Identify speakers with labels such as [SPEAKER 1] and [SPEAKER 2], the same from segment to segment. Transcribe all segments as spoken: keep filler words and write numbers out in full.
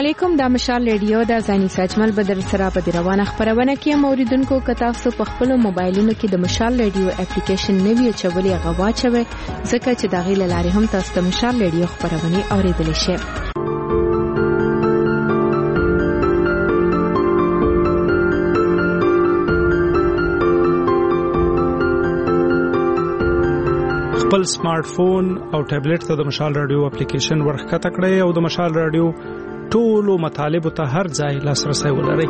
[SPEAKER 1] علیکم. دا مشال ریډیو د ځاني ساجمل بدر سره په روانه خبرونه کې موریدونکو کتابسو په خپل موبایلونو کې د مشال ریډیو اپلیکیشن نوی چولې غواچوي ځکه چې دا غي لاري هم تاسو د مشال ریډیو خبرونه اوریدل شي.
[SPEAKER 2] خپل سمارټ فون او ټابلیټ ته د مشال رادیو اپلیکیشن ورخته کړئ او د مشال رادیو ټولو مطالب ته هر ځای لاسرسي ولرئ.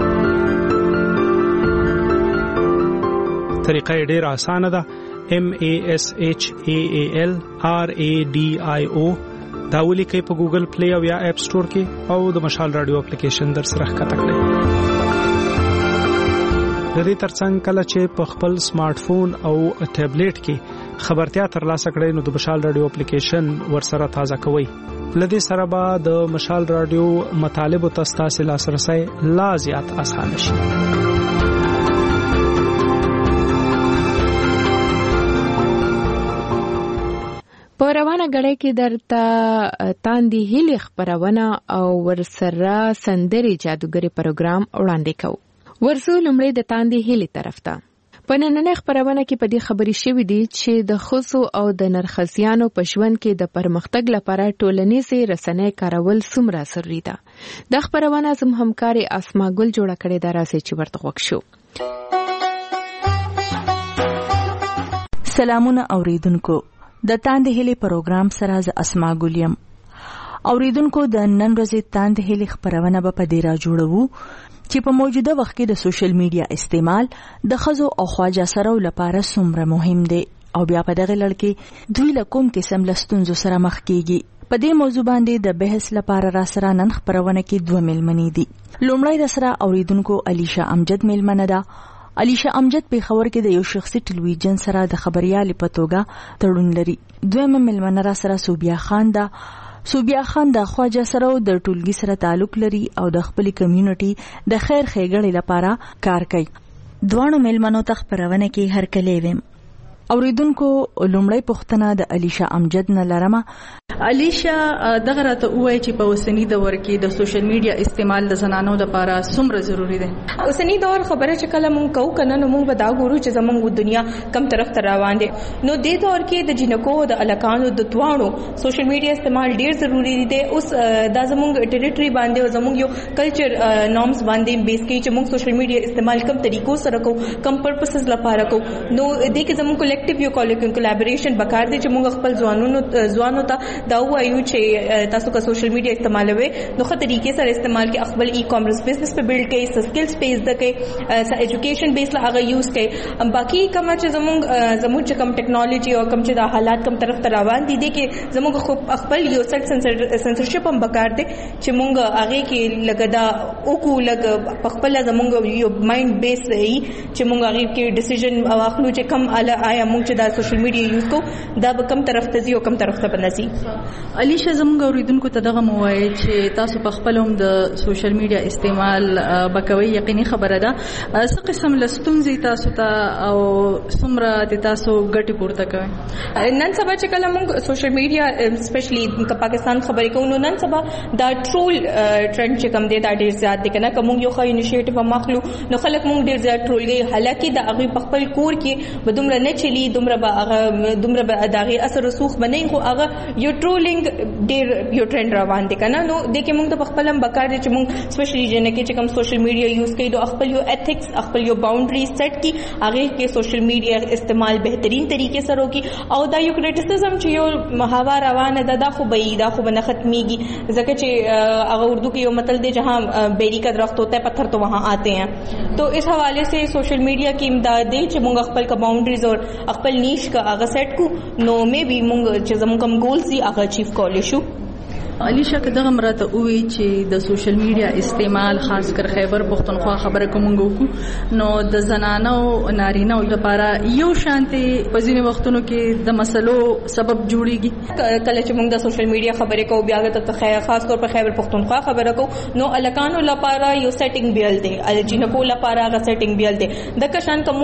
[SPEAKER 2] طریقه ډېره اسانه ده. M A S H A A L R A D I O دا ولیکئ په ګوګل پلی او یا اپ سٹور کې او د مشال رادیو اپلیکیشن در سره ښکته کړئ. د دې ترڅنګ کله چې په خپل سمارټ فون او ټابلیټ کې خبرتیا ترلاسه کړئ نو د مشال رادیو اپلیکیشن ورسره تازه کوئ. لدې سره به د مشال رادیو مطالب او تاسو لاسرسي لا زیات اسانه شي.
[SPEAKER 1] په روانه غړې کې درته تاندې هلي خبرونه او ورسره سندري جادوګری پروګرام وړاندې کوو. ورسو لمړی د تاندې هلي طرف ته په نننۍ خبرونه کې په دې خبرې شوې دي چې د خصو او د نرخصیانو په ژوند کې د پرمختګ لپاره ټولنیزې رسنۍ کارول څومره ضروري ده. د خبرونه زم همکاري اسما ګل جوړه کړې ده، راځي چې ورته وښیو.
[SPEAKER 3] سلامونه اوریدونکو، د تاندې هلي پروګرام سره ز اسما ګلیم. اوریدونکو، د نن ورځې تاندې هلي خبرونه به په دې را جوړو چې په موجوده وخت کې د سوشل میډیا استعمال د خزو او خواجه سره لپاره څومره مهم دی او بیا په دغه لړ کې دوی له کوم قسم لستونزو سره مخ کیږي. په دې موضوع باندې د بحث لپاره را سره نن خبرونه کې دوه ملمنې دي. لومړی د سره اوریدونکو علیشا امجد ملمنه ده. علیشا امجد په خبر کې د یو شخصي ټلویزیون سره د خبريال په توګه تړون لري. دویم ملمنه را سره صوبیا خان ده. صوبیا خان د خواجه سره د ټولګي سره تعلق لري او د خپل کمیونټي د خیر ښېګړې لپاره کار کوي. دوانو ملمنو ته خبرونه کې هر کله ویم. اوریدونکو، لومړی پوښتنه د علیشا امجد نه لرمه. علیشا، دغه راته وایي چې په اوسنی دور کې د سوشل میډیا استعمال د زنانو لپاره څومره ضروری دی؟
[SPEAKER 4] اوسنی دور خبره چې کله مونږ کوو کنه نو مونږ به دا ګورو چې زمونږ دنیا کم طرف ته روان دي. نو دې دور کې د جنکو د الکانو د توانو سوشل میډیا استعمال ډیر ضروری دی. اوس دا زمونږ ټریټوري باندې او زمونږ یو کلچر نورمز باندې بیس کې چې مونږ سوشل میډیا استعمال کم طریقو سره کوو، کم پرپسز لپاره کوو. نو دې کې زمونږ کلیکټیو یو کولیبریشن بکار دي چې مونږ خپل ځوانونو ځوانو ته دا وایو چې تاسو کا سوشل میډیا استعمالوي نو ښه طریقې سره استعمال کې خپل ای کامرس بزنس په بیلډ کې، سکلز بیس د کې، ایجوکیشن بیس لا هغه یوز کې. باقي کوم چې زمونږ زموږ چې کوم ټیکنالوژي او کوم چې د حالات کوم طرف ته روان دي دي کې زمونږ خپل یو سیلف سنسرشپ هم بکار دي چې مونږ هغه کې لګدا او کو لګ خپل زمونږ یو مایند بیس ای چې مونږ هغه کې ډیسیژن واخلو چې کوم آیا مونږ چې دا سوشل میډیا یوز کو دا به کم طرف ته ځي او کم طرف ته بنسي.
[SPEAKER 3] علیشا، زموږ اوریدونکو ته دغه موایي چې تاسو په خپل هم د سوشل میډیا استعمال بکوي، یقیني خبره ده. څه قسم لستونزې تاسو ته او څومره د تاسو ګټې پورته کوي؟
[SPEAKER 4] نن سبا چې کله موږ سوشل میډیا اسپیشلی د پاکستان خبرې کوو نو نن سبا دا ټرول ټرند چې کوم دی دا ډیر زیات دی کنه. کوم یو ښه انیشیټیو ماخلو نو خلک موږ ډیر زیات ټرولګي، حالکه د هغه په خپل کور کې بدومره نه چلی دومره به هغه دومره به دغه اثر رسوخ بنئ خو هغه یو ټرولینګ ډیر یو ټرند روان دي کنه. نو د کې موږ د خپل هم بکار دي چې موږ سپیشلی جنې کې چې کوم سوشل میډیا یوز کوي د خپل یو ایتھکس خپل یو باونډری سیټ کی هغه کې سوشل میډیا استعمال بهترین طریقې سره وکي. او دا یو کریټیسزم چې یو محاوا روانه ده دا خو به دا خو به نه ختميږي ځکه چې هغه اردو کې یو متل دی جہاں بیری کا درخت ہوتا ہے پتھر تو وہاں آتے ہیں. تو اس حوالے سے سوشل میڈیا کی امداد دی چې موږ خپل کا باونډریز اور خپل نیش کا هغه سیټ کو نو مې به موږ چې زموږ کوم ګولز دي هغه اچیو کولای شو.
[SPEAKER 3] علیشا، که دغه مرته وی چې د سوشل میډیا استعمال خاص کر خیبر پختونخوا خبره کومګو نو د زنانو نارینه لپاره یو شانتي په ځینې وختونو کې د مسلو سبب جوړیږي.
[SPEAKER 4] کله چې موږ د سوشل میډیا خبرې کوو بیا ته خاص طور په خیبر پختونخوا خبره کوو نو الکانو لپاره یو سیټینګ بیل دی، الجینکو لپاره هغه سیټینګ بیل دی. د کشان کوم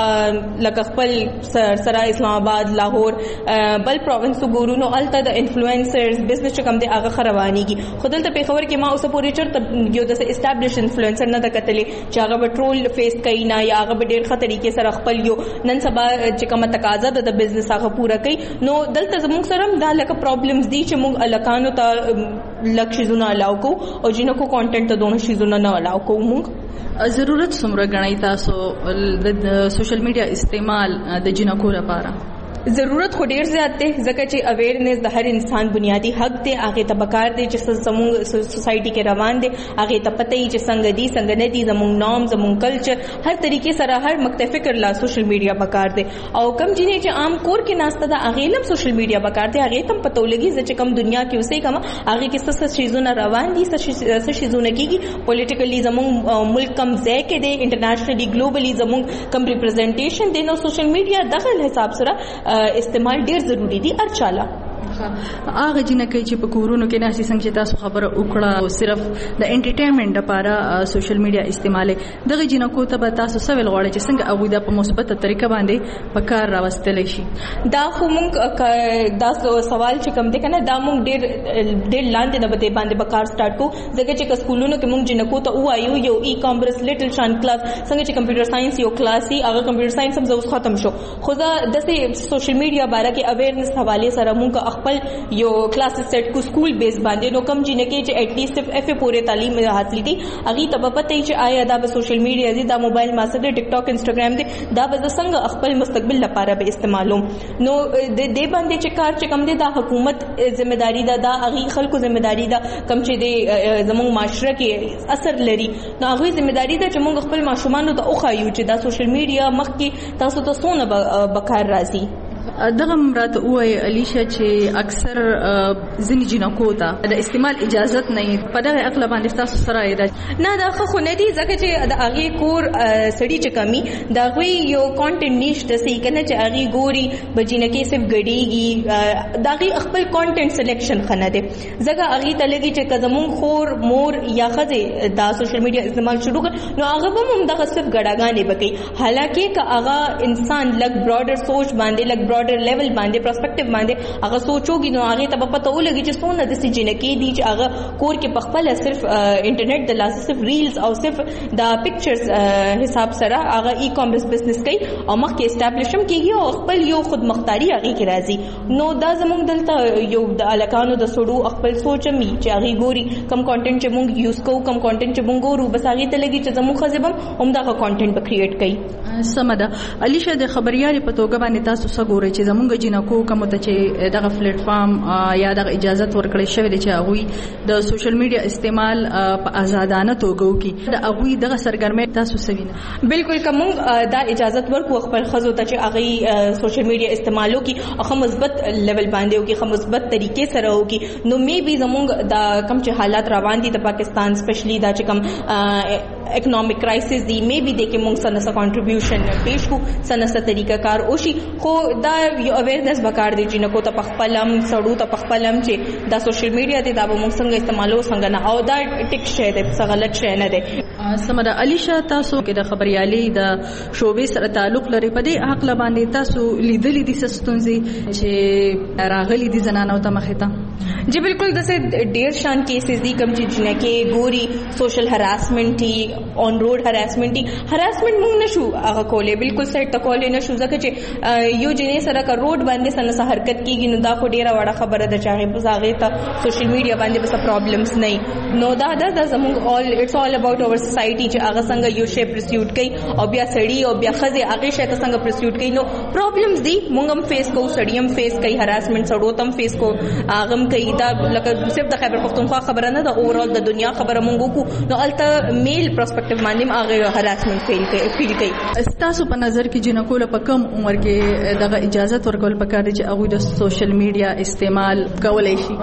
[SPEAKER 4] لکه خپل سره اسلام آباد لاهور بل پروینس ګورو نو الته د انفلوئنسرز بزنس کوم دی هغه خروانيږي. خو دلته په خبر کې ما اوسه پورې چرته یو د اسټابلیش انفلوئنسر نه د کتلې چې هغه به ټرول فیس کوي نه یا هغه به ډېر ښه طریقې سره خپل یو نن سبا چې کومه تقاضا ده د بزنس هغه پوره کوي. نو دلته زموږ سره دا لکه پرابلمز دي چې موږ الکانو ته لک شیزونه الاو کو او جنکو کانټینټ ته دونه شیزونه نه الاو کو. موږ
[SPEAKER 3] ضرورت څومره غنئ تاسو د سوشل میډیا استعمال د جنکو لپاره؟
[SPEAKER 4] ضرورت خو ډیر زیات دی ځکه چې اویرنس د هر انسان بنیادی حق دی. هغه ته پکار دی چې زموږ سوسایټي کې روان دي هغه ته پته ای چې څنګه دي څنګه نه دي زموږ نام زموږ کلچر هر طریقې سره هر مکتب فکر لا سوشل میډیا پکار دی. او کم جنې چې عام کور کې ناشته ده هغه لم سوشل میډیا پکار دی. هغه تم پته ولګي چې کم دنیا کې اوسې کما هغه کې څه څه شیزونه روان دي څه شیزونه کیږي پولیټیکلی زموږ ملک کم ځای کې دی انټرنیشنلی ګلوبلی زموږ کم ریپرزنټیشن دی. نو سوشل میډیا دغه حساب سره استعمال ډیر ضروری دی هر چاله.
[SPEAKER 3] هغه جنکه چې په کورونو کې ناسي څنګه چې تاسو خبره وکړه او صرف د انټرټینمنت لپاره سوشل میډیا استعمال دغه جنکو ته به تاسو سوال غواړئ چې څنګه هغه د په مثبته طریقه باندې په کار راوستل شي.
[SPEAKER 4] دا خو مونږ دا سوال چې کوم دی کنه دا مونږ ډیر ډیر لاندې نه بده باندې په کار سٹارټ کو ځکه چې سکولونو کې مونږ جنکو ته وایو یو ای کامرس لیټل شان کلاس څنګه چې کمپیوټر ساينس یو کلاس ای هغه کمپیوټر ساينس هم زوس ختم شو. خو دا د سوشل میډیا باره کې اویرنس حواله سره مونږ خپل یو کلاسز سیټ کو سکول بیس باندې نو کم جنہ کې چې اټ لیسٹ اف ای پورې تعلیم حاصل دي هغه ته په پته چې آیا دا په سوشل میډیا دي دا موبایل ماسه دي ټیک ټاک انستګرام دي دا به څنګه خپل مستقبل لپاره به استعمالوم. نو د دې باندې چې کار چې کم دي دا حکومت ذمہ داری ده دا هغه خلکو ذمہ داری ده کم چې د زموږ معاشره کې اثر لري نو هغه ذمہ داری ده چې موږ خپل ماشومان ته اوخایو چې دا سوشل میډیا مخکې تاسو ته څونه بکار راځي.
[SPEAKER 3] دغه مراد وای الیشا چې اکثر ځینې جنکو ته د استعمال اجازت نه په دغه عقل باندې تاسو سره راځي
[SPEAKER 4] نه دا خو نه دي ځکه چې د هغه کور سړی چې کمی دا غوي یو کانټینټ نشته سي کنه چې هغه ګوري بجینه کې صرف غړيږي دا غي خپل کانټینټ سلیکشن خنه دي ځکه هغه ته لګي چې کزمون خور مور یا خزه دا سوشل میډیا استعمال شروع کړ نو هغه هم دغه صرف غړاګانې بکی حالکه که هغه انسان لګ براډر سوچ باندې لګ براډر لیول باندې پرسپیکټیو باندې هغه سوچوږي نو هغه ته پته ولګي چې څونه د سې جنکې دي چې هغه کور کې پخپل صرف انټرنیټ د لاسه صرف ریلز او صرف د پکچرز حساب سره هغه ای کامرس بزنس کوي او مخکې اسټابلیشم کیږي او خپل یو خود مختاری هغه کې راځي. نو دا زموږ دلته یو د الکانو د سړو خپل سوچمي چې هغه ګوري کم کانټینټ چې موږ یوز کوو کم کانټینټ چې موږ ګورو بس هغه ته لګي چې زموږ خزبم هم دا کانټینټ به کریټ کوي.
[SPEAKER 3] سمدا الیشا د خبريالي په توګه باندې تاسو څه ګورئ چې زمونږ جنکو کوم ته چې دغه پلیټ فارم یا دغه اجازه ورکړې شوې ده چې هغه د سوشل میډیا استعمال په آزادانه توګه وکړي د هغه دغه سرګرمۍ تاسو سوینه
[SPEAKER 4] بالکل کوم دا اجازه ورکو خپل خزو ته چې هغه سوشل میډیا استعمال وکړي او مثبت لیول باندې وکړي خو مثبت طریقې سره وکړي. نو می بي زمونږ دا کم چې حالات روان دي د پاکستان سپیشلی دا چې کم اکنامک کرایسس دی می بي د کې موږ سره سره کنټریبیوشن پیش کو سره سره طریقہ کار اوشي خو دا یو اویرنس بکار دی چې نکو ته پخپلم سړو ته پخپلم چې دا سوشل میډیا دی دا به موږ څنګه استعمالو څنګه نه او دا ټیک شی دی څه غلط شی نه دی.
[SPEAKER 3] سمدا الیشا تاسو کې د خبريالي د شوبې سره تعلق لري په دې حق باندې تاسو لیدلې دي سستونځي چې راغلي دي زنانو ته مخه ته
[SPEAKER 4] جی بالکل دسه ډیر شان کیسز دي کوم چې جنکه ګوري سوشل هراسمنت تی آن روډ هراسمنت تی هراسمنت موږ نشو هغه کولې بالکل سیټ ته کولې نشو ځکه چې یو جنې سره کا روډ باندې سره حرکت کیږي نو دا خو ډیره وړه خبره ده چې هغه په هغه ته سوشل میډیا باندې بس پرابلمز نه نو دا دا زموږ all it's all about our society چې هغه څنګه یو شی پرسیوټ کوي او بیا سړی او بیا خزه هغه شی ته څنګه پرسیوټ کوي نو پرابلمز دي موږ هم فیس کوو سړی هم فیس کوي هراسمنت سړو تم فیس کو هغه هم کوي دا لکه صرف د خیبر پختونخوا خبره نه ده اوورال د دنیا خبره موږ کو نو الته میل پرسپیکټیو باندې هغه هراسمنت فیل کوي فیل کوي.
[SPEAKER 3] تاسو په نظر کې جنکو له کم عمر کې دغه اجازه ورکول پکار دي چې هغه د سوشل میډیا استعمال کولای شي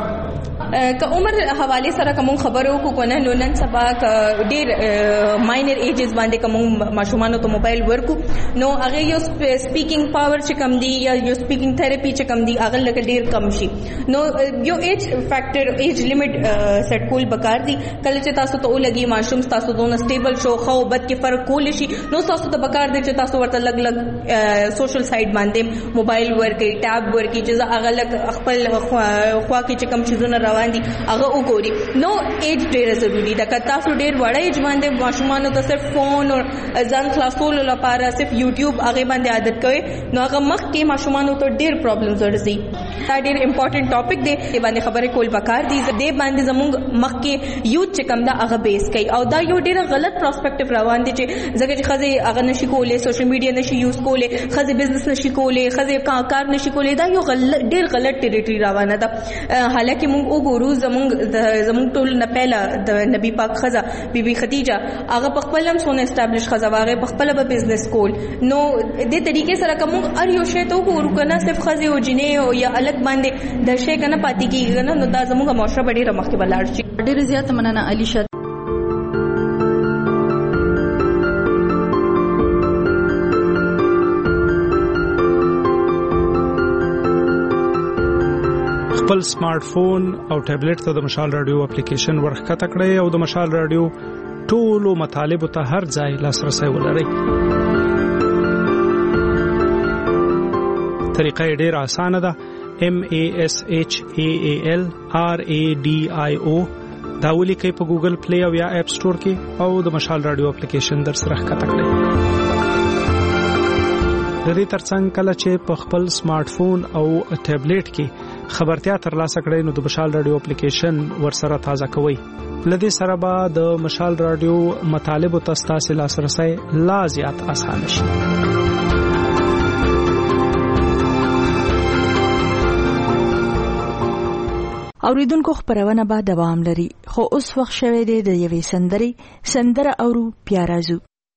[SPEAKER 4] که عمر حواله سره کوم خبرو کو کنه نو نن سبا ډیر ماینر ایجز باندې کوم ماشومان ته موبایل ورکو نو هغه یو سپیکینګ پاور چې کم دی یا یو سپیکینګ تھراپي چې کم دی هغه لکه ډیر کم شي نو یو ایج فیکٹر ایج لیمټ سیټ کول بکار دی کله چې تاسو ته ولګي ماشوم تاسو دونه سټیبل شو خو بد کې فرق کول شي نو تاسو ته بکار دی چې تاسو ورته لګ لګ سوشل سایت باندې موبایل ورکي ټاب ورکي چې هغه لګ خپل خوا کې چې کم چیزونه راوړي روان دي هغه وګوري. نو ایج ډیره ضروری ده. که تاسو ډیر وړه ایج باندې ماشومان ته صرف فون او ځان خلاصولو لپاره صرف یوټیوب هغه باندې عادت کوي نو هغه مخکې ماشومان ته ډیر پرابلمز ورځي. دا ډیر امپورټنٹ ټاپک دی چې باندې خبرې کول پکار دي. دې باندې زموږ مخکې یوت چې کوم دا هغه بیس کوي او دا یو ډیر غلط پرسپیکټیو روان دي چې ځکه چې خزه هغه نشي کولای سوشل میډیا نشي یوز کولای خزه بزنس نشي کولای خزه کار نشي کولای. دا یو غلط ډیر غلط ټریټری روانه ده. حالکه موږ وګورو زموږ زموږ ټول نه پهلا د نبی پاک خزه بیبي خدیجه هغه په خپل هم سونه اسټابلیش خزه واغه په خپل به بزنس کول. نو دې طریقې سره کوم ار یو شی ته وګورو کنه صرف خزه او جنې او یا الګ باندې د شی کنه پاتې کیږي نو دا زموږه معاشره ډیره مخکې بلاړ شي.
[SPEAKER 5] ډیر زیات مننه علیشا.
[SPEAKER 2] خپل سمارټ فون او ټابلیټ ته د مشال رادیو اپلیکیشن ورخکته کړئ او د مشال رادیو ټولو مطالبه ته هر ځای لاسرسي ولرئ. طریقه ډیره اسانه ده. M A S H A A L R A D I O دا ولیکئ په ګوګل پلی او یا اپ سٹور کې او د مشال رادیو اپلیکیشن در سره ښکته کړئ. د دې ترڅنګ کله چې په خپل سمارټ فون او ټابلیټ کې خبرتیا ترلاسه کړئ نو د مشال رادیو اپلیکیشن ورسره تازه کوئ. لدې سره به د مشال رادیو مطالب او تاسو لاسرسي لا زیات آسان شي.
[SPEAKER 3] اوریدونکو خبرونه به دوام لري خو اوس وخت شوه دی د یوې سندري سندره اورو پیارازو.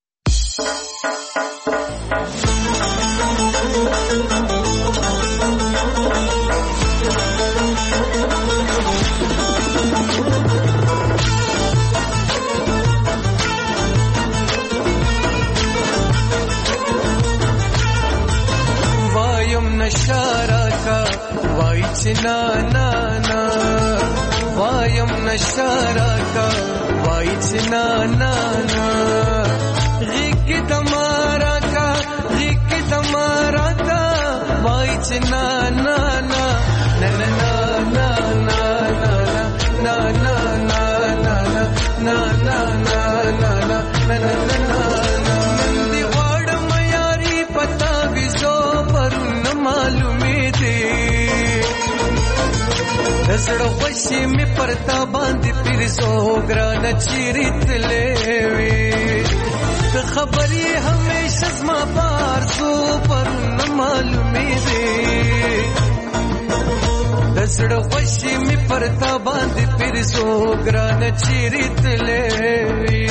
[SPEAKER 6] وایم نشارکا وای چنا نا نا وایم نشارکا وای چنا نا نا غیق تمہارا کا غیق تمہارا کا وای چنا نا نا نا نا نا نا نا نا نا نا نا نا نا نا نا نندی غوڑ میاری پتا ویزو پر معلومی دی زړه خوشي می پرتا باندې پیرزو ګران چیرت لوي د خبري همیشه زما پارزو پر معلومی دی زړه خوشي می پرتا باندې پیرزو ګران چیرت لوي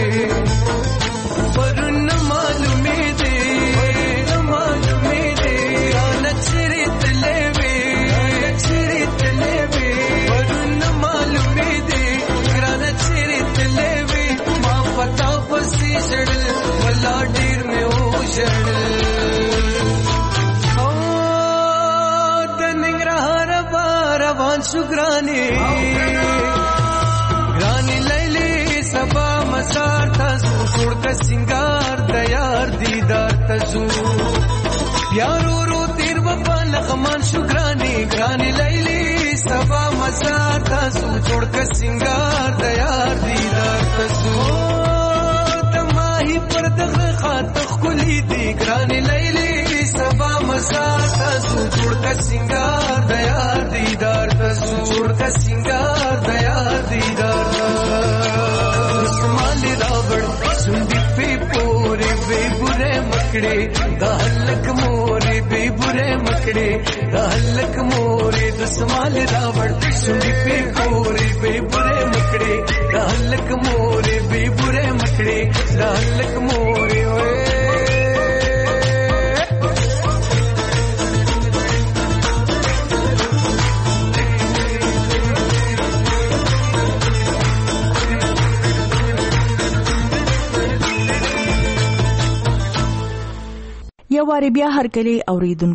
[SPEAKER 6] پر معلومی دی معلومی دی ګران چیرت لوي چیرت لوي ورن معلومی دی ګران چیرت لوي ما پتا پسې شړل ولا ډیر مې او شړل او د ننګرهار روان شو ګرانی ګرانی لیلی سبا مسار تاسو ټول کا سنگار تیار دیدار تاسو پیارو رو تیر وپا لغمان شو ګرانی ګرانی لیلی سبا مسار تاسو ټول کا سنگار تیار دیدار تاسو تماهی پر دغه خاطر خلی دی ګرانی لیلی سبا مسار تاسو ټول کا سنگار تیار دیدار تاسو ټول کا سنگار تیار دیدار اسمال راوړ سندې په پورې به بره مکړې د هلک مورې به بره مکړې د هلک مورې د اسمال راوړ سندې په پورې به بره مکړې د هلک مورې به بره مکړې د هلک مورې وې
[SPEAKER 3] یو واری بیا هر کلی اوریدونکو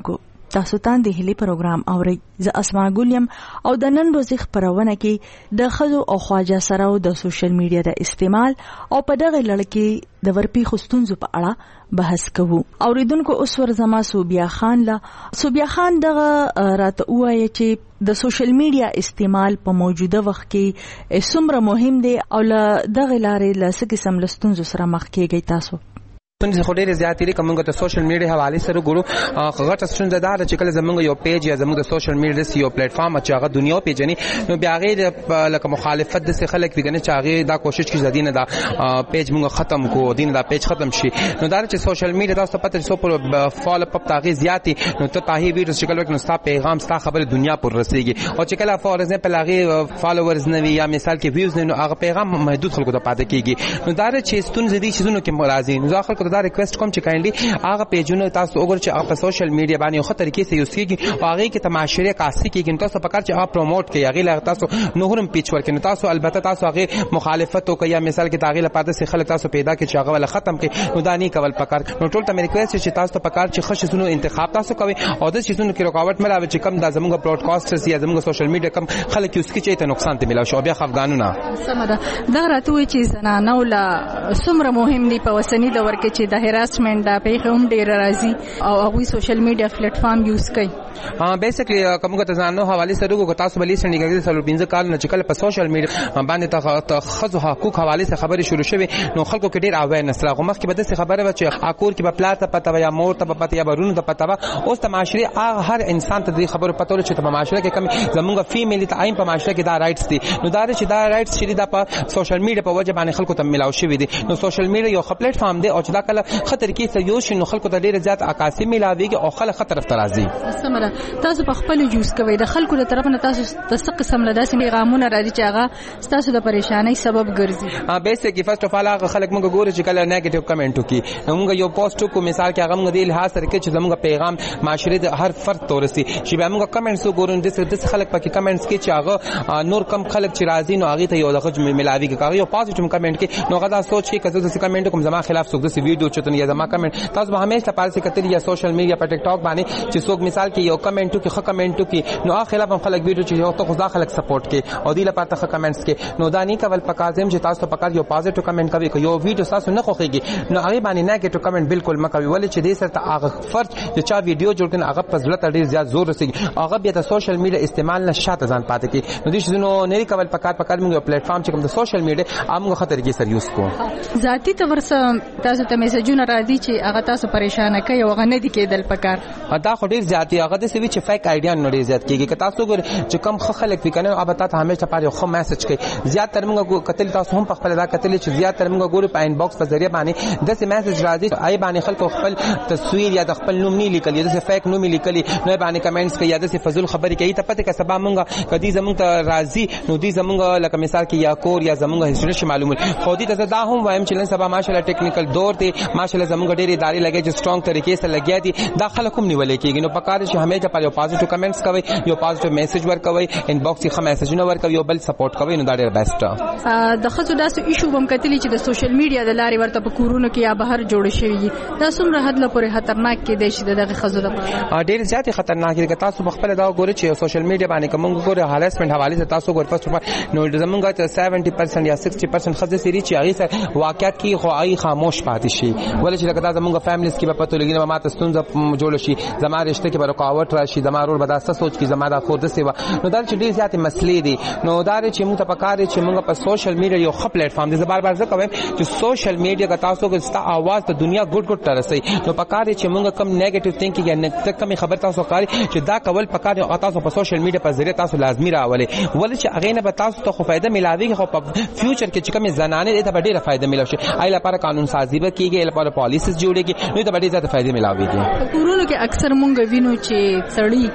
[SPEAKER 3] تاسو ته د هلي پروګرام اورئ. زه اسماء ګلیم او د نن ورځې خبرونه کې د خزو او خواجه سره د سوشل میډیا د استعمال او په دغه لړ کې د ورپی خستونزو په اړه بحث کوو. اوریدونکو اوس ورزما صوبیا خان لا صوبیا خان دغه راته وایي چې د سوشل میډیا استعمال په موجوده وخت کې څومره مهم دی او له دغه لارې له څه قسم لستونزو سره مخ کېږي تاسو؟
[SPEAKER 5] ستونزې خو ډېرې زیاتې دي. که موږ د سوشل میډیا حوالې سره ګورو غټه ستونزه دا ده چې کله زموږ یو پیج یا زموږ د سوشل میډیا داسې یو پلیټفارم چې هغه دنیا پیژني نو بیا هغې لکه مخالفت داسې خلک وي که نه چې هغې دا کوشش کوي چې دینه دا پیج موږ ختم کړو دینه دا پیج ختم شي. نو دا چې سوشل میډیا تاسو ته پته چې څو پر فالو اپ د هغې زیات دي نو ته په هغې ویډیوز چې کله وکړې نو ستا پیغام ستا خبرې دنیا پر رسېږي او چې کله فار ایگزامپل هغې فالوورز نه وي یا مثال کې ویوز نه وي نو هغه پیغام محدود خلکو ته پاتې کېږي. نو دا چې ستونزې دي چیزونو کې راځي نو زه خلکو ته دا ریکویسټ کوم چې هغه پیجونه تاسو وګورئ چې هغه په سوشل میډیا باندې یو ښه طریقې سره یوز کېږي او هغې کې ته معاشرې کاسي کېږي نو تاسو پکار چې هغه پروموټ کړئ هغې له تاسو نور هم پیچ ورکړئ. نو تاسو البته تاسو هغې مخالفت وکړئ یا مثال کې د هغې لپاره داسې خلک تاسو پیدا کړئ چې هغه ول ختم کړئ نو دا نه کول پکار. نو ټول ته مې ریکویسټ چې تاسو ته پکار چې ښه شیزونو انتخاب تاسو کوئ او د شیزونو کې رکاوټ مه راوړئ چې کم دا زموږ براډکاسټرز یا زموږ سوشل میډیا کم خلک یوز کړي چې ته نقصان ته ملاوي شي او بیا خفګانونه.
[SPEAKER 7] سمه ده. دا راته وایي چې زنانو له څومره مهم دي په اوسني دور کې چې د هراسمنټ دا پیښې هم ډېر راځي او هغوی سوشل میډیا پلیټفارم یوز کوي.
[SPEAKER 5] ها بیسیکلی کومه ته ځانو حواله سره وګورئ تاسو بلې سندې کې سلو پنځه کال نه چې کله په سوشل میډیا باندې ته خزو حقوق حواله سره خبرې شروع شوه نو خلکو کې ډېر اویرنس راغو. مخکې به داسې خبره و چې اکور کې به پلار ته پته یا مور ته پته یا برونو ته پته و. اوس ته معاشري هر انسان ته دې خبره پته ول چې په معاشره کې کم زمونږ فیمیل ته ایم په معاشره کې دا رائټس دي نو دا چې دا رائټس چې دا په سوشل میډیا په وجه باندې خلکو ته ملاو شوی دي. نو سوشل میډیا یو خپل پلیټفارم دی او چې دا کله خطر کې څه یو شي نو خلکو ته ډېر زیات عکاسي ملاويږي او خلک خطر طرف ته راځي.
[SPEAKER 7] سمره تاسو په خپل یوز کوي د خلکو له طرف نه تاسو د څه قسم له داسې پیغامونه راځي چې هغه تاسو د پریشانی سبب ګرځي؟
[SPEAKER 5] ها بیسیکلی فرست اف ال هغه خلک موږ ګورو چې کله نیگیټیو کمنټ وکي موږ یو پوسټ کو مثال کې هغه موږ د لحاظ سره کې چې زموږ پیغام معاشره د هر فرد تورسي چې به موږ کمنټس وګورو د خلک پکې کمنټس کې چې هغه نور کم خلک چې راځي نو هغه ته یو دغه ملاوي کې یو پوزټیو کمنټ کې نو هغه دا سوچ کې کزه د کمنټ کوم زما خلاف څوک د ویډیو چتن یا زما کمنټ تاسو به همیشه پالسي کتل یا سوشل میډیا په ټیک ټاک باندې چې څوک مثال کې یو کمنټ کې خو کمنټ کې نو هغه خلاف هم خلک ویډیو چې یو ته خو خلک سپورټ کې او دی لپاره ته کمنټس کې نو دا نه کول پکار زم چې تاسو پکار یو پوزټیو کمنټ کوي یو ویډیو تاسو نه خوښيږي نو هغه باندې نیگیټیو کمنټ بالکل مکوي ولې چې دې سره هغه فرد چې چا ویډیو جوړ کړي هغه په ځل ته ډیر زیات زور رسېږي هغه بیا د سوشل میډیا استعمال نه شاته ځان پاتې کی نو دې شنو نه کول پکار پکار موږ پلیټ فارم چې کوم د سوشل میډیا هغه خطر کې سر یوز کو
[SPEAKER 7] ذاتی تور تاسو ته میسجونه راځي چې هغه تاسو پریشان کوي او غنه دي کېدل پکار
[SPEAKER 5] دا خو ډیر زیات هغه د سوي چې فیک آیډیا نه ډیر زیات کیږي که تاسو ګور چې کم خلک وکنه او تاسو همیشه پاره خو میسج کوي زیات تر موږ کتل تاسو هم په خپل دا کتل چې زیات تر موږ ګور په ان باکس په ذریعہ باندې داسې میسج راځي آی باندې خلکو خپل تصویر یا د خپل نوم نه لیکل یا د فیک نوم لیکل نو باندې کمنټس کوي یا د فضول خبرې کوي ته پته که سبا موږ کدي زموږ ته راځي نو دي زموږ لکه مثال کې یا کور یا زموږ هیستوري معلومات خو دي ته دا هم وایم چې سبا ماشاءالله ټیکنیکل دور دی ماشاءالله زموږ ډېری ادارې لګي چې سترونګ طریقې سره لګیا دي دا خلک هم نیول کېږي نو پکاره چې همیشه په یو پازیټیو کمنټس کوي یو پازیټیو میسج ورکوي ان باکس کې میسجونه ورکوي یو بل سپورټ کوي نو دا ډېر بیسټ
[SPEAKER 7] د خصو داسې ایشو بم کتلی چې د سوشل میډیا د لارې ورته په کورونو کې یا بهر جوړ شوی دا څومره حد لپاره خطرناک کې دی چې دغه خزو لپاره
[SPEAKER 5] ډېر زیات خطرناک دی که تاسو خپل دا ګورئ چې سوشل میډیا باندې کوم ګورئ هراسمنت حواله سره تاسو ګورئ فرست نو زمونږ ته سبعين پرسنټ یا شصت پرسنټ خزه سری چې هغه سره واقعیت کې خو هغه خاموش پاتې شي ولې چې لکه دا زمونږ فیملیز کې په پتو لګینه ما ته ستونزه جوړ شي زما رشته کې به رکاوټ راشي زما رول بداسته سوچ کې زما دا خو د سیوا نو دا چې ډېر زیات مسلې دي نو دا چې موږ ته پکاره چې موږ په سوشل میډیا یو خپل پلیټ فارم دي بار بار ځکه وایم چې سوشل میډیا کا تاسو کو ستا आवाज ته دنیا ګډ ګډ تر رسي نو پکاره چې موږ کم نیگیټیو تھینکینګ یا نګټیو کم خبر تاسو کوي چې دا کول پکاره او تاسو په سوشل میډیا په ذریعہ تاسو لازمي راولي ولې چې هغه نه به تاسو ته خو فائدہ ملاوي خو په فیوچر کې چې کوم زنانه دې ته ډېر فائدہ ملاوي شي ایله لپاره قانون سازي به کیږي ایله لپاره پالیسز جوړيږي نو ته ډېر زیات فائدہ ملاوي دي
[SPEAKER 7] کورونو کې اکثر مونږ وینو چې سړی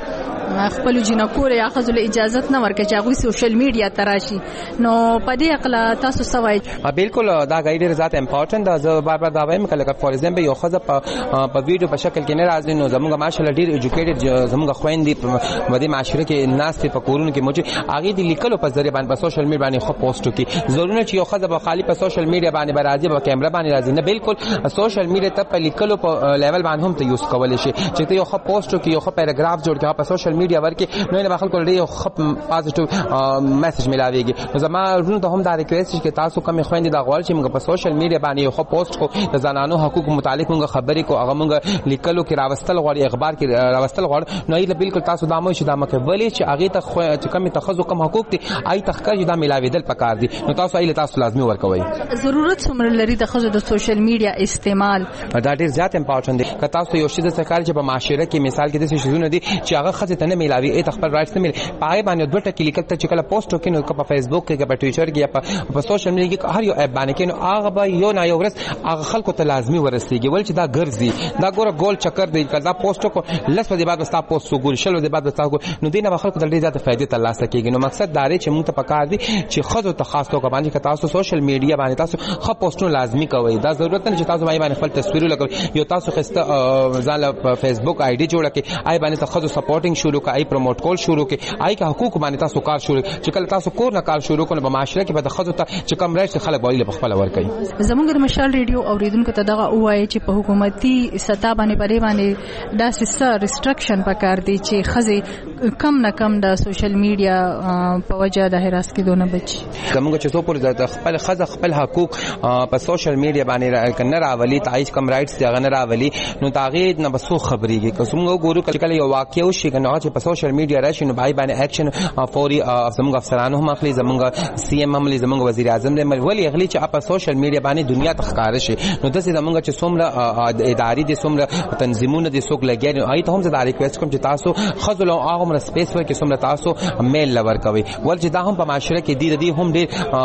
[SPEAKER 7] خپل جنکو یا خزل اجازه نه ورکړي چې هغه سوشل میډیا تراشي. نو په دې عقل تاسو سوای
[SPEAKER 5] بالکل دا غیډ ذات امپورټنت دا زه بار بار دا وایم کله فور ایگزامپل یو خزه په په ویډیو په شکل کې نه راځي نو زموږ ماشاءالله ډیر ایجوکیټډ زموږ خويندې په دې معاشره کې ناس په کورونو کې موجود هغه د لیکلو په ذریعہ باندې په سوشل میډیا باندې خو پوسټ کوي. ضروري چې یو خزه په خالی په سوشل میډیا باندې راځي په کیمرا باندې راځي نه، بالکل سوشل میډیا ته په لیکلو په لیول باندې هم ته یوز کولای شي چې ته یو خو پوسټ کوي یو خو پیراګراف جوړ کړي په سوشل میډیا ورکې نو نه خلکو لري یو خو پازیټیو میسج ملاويږي. نو زما ورونو ته هم دا ریکوست چې تاسو کوم خويندې دا غواړي چې موږ په سوشل میډیا باندې یو خو پوسټ کو د زنانو حقوق متعلق موږ خبرې کو هغه موږ لیکلو کې راوستل غواړي اخبار کې راوستل غواړي نو ایله بالکل تاسو دا مو چې دا مکه ولی چې هغه ته چې کوم تخصص کوم حقوق دي آی تخکر دا ملاویدل پکار دي نو تاسو ایله تاسو لازمي ورکوي.
[SPEAKER 7] ضرورت څومره لري د خزو د سوشل میډیا استعمال
[SPEAKER 5] دا ډیر زیات امپورټنت دی که تاسو یو شی د سرکار چې په معاشره کې مثال کې د څه شیونه دي چې هغه خزه ته نه ملاوي ای خپل رائټس نه ملي پای باندې دوه ټکی لیکل ته چې کله پوسټ وکړي نو په فیسبوک کې په ټوئیټر کې یا په سوشل میډیا کې هر یو اپ باندې کې نو هغه به یو نه یو ورځ هغه خلکو ته لازمي ورسیږي ول چې دا ګرځي دا ګوره ګول چکر دی کله دا پوسټ کو لس په دې بعد وستا پوسټ وګول شل د بعد وستا نو دینه خلکو ته ډیر زیات فائدې ترلاسه کیږي. نو مقصد دا دی چې موږ ته پکار دي چې خزو ته خاص توګه باندې که تاسو سوشل میډیا باندې تاسو خو پوسټونه لازمي کوئ. دا ضرورت نه چې تاسو باندې خپل تصویر لګوي یو تاسو خسته ځاله په فیسبوک آی ډی جوړه کې آی باندې خزو سپورټینګ شروع کړئ آی پروموټ کول شروع کړئ آی کا حقوق باندې تاسو کار شروع چې کله تاسو کور نه کار شروع کړئ په معاشره کې به خزو ته چې کم راشي خلک وایي په خپل ور کوي.
[SPEAKER 7] زموږ د مشال ریډیو اوریدونکو ته دغه وایي چې په حکومتي سطح باندې پرې باندې دا سیستم ریسټریکشن پکار دي چې خزي کم نه کم د سوشل میډیا په وجه د هراس کې دونه بچي.
[SPEAKER 5] زموږ چې څو پر د خپل خزه خپل حقوق په سوشل میډیا باندې کنه راولي تایج کم رائټس دی غن راولي نو تاغید نه بسو خبريږي که څنګه ګورو کله یو واقعي او شي کنه چې په سوشل میډیا راشي نو بای باندې اکشن فوري زموږ افسرانو هم اخلي زموږ سی ام هم زموږ وزیر اعظم دې ولی اغلی چې په سوشل میډیا باندې دنیا ته ښکار شي نو د زموږ چې څومره اداري دي څومره تنظیمونه دي څوک لګي آی ته هم زه دا ریکوست کوم چې تاسو خزل او هغه مر سپیس ورکې څومره تاسو میل لور کوي ول چې دا هم په معاشره کې دي دي هم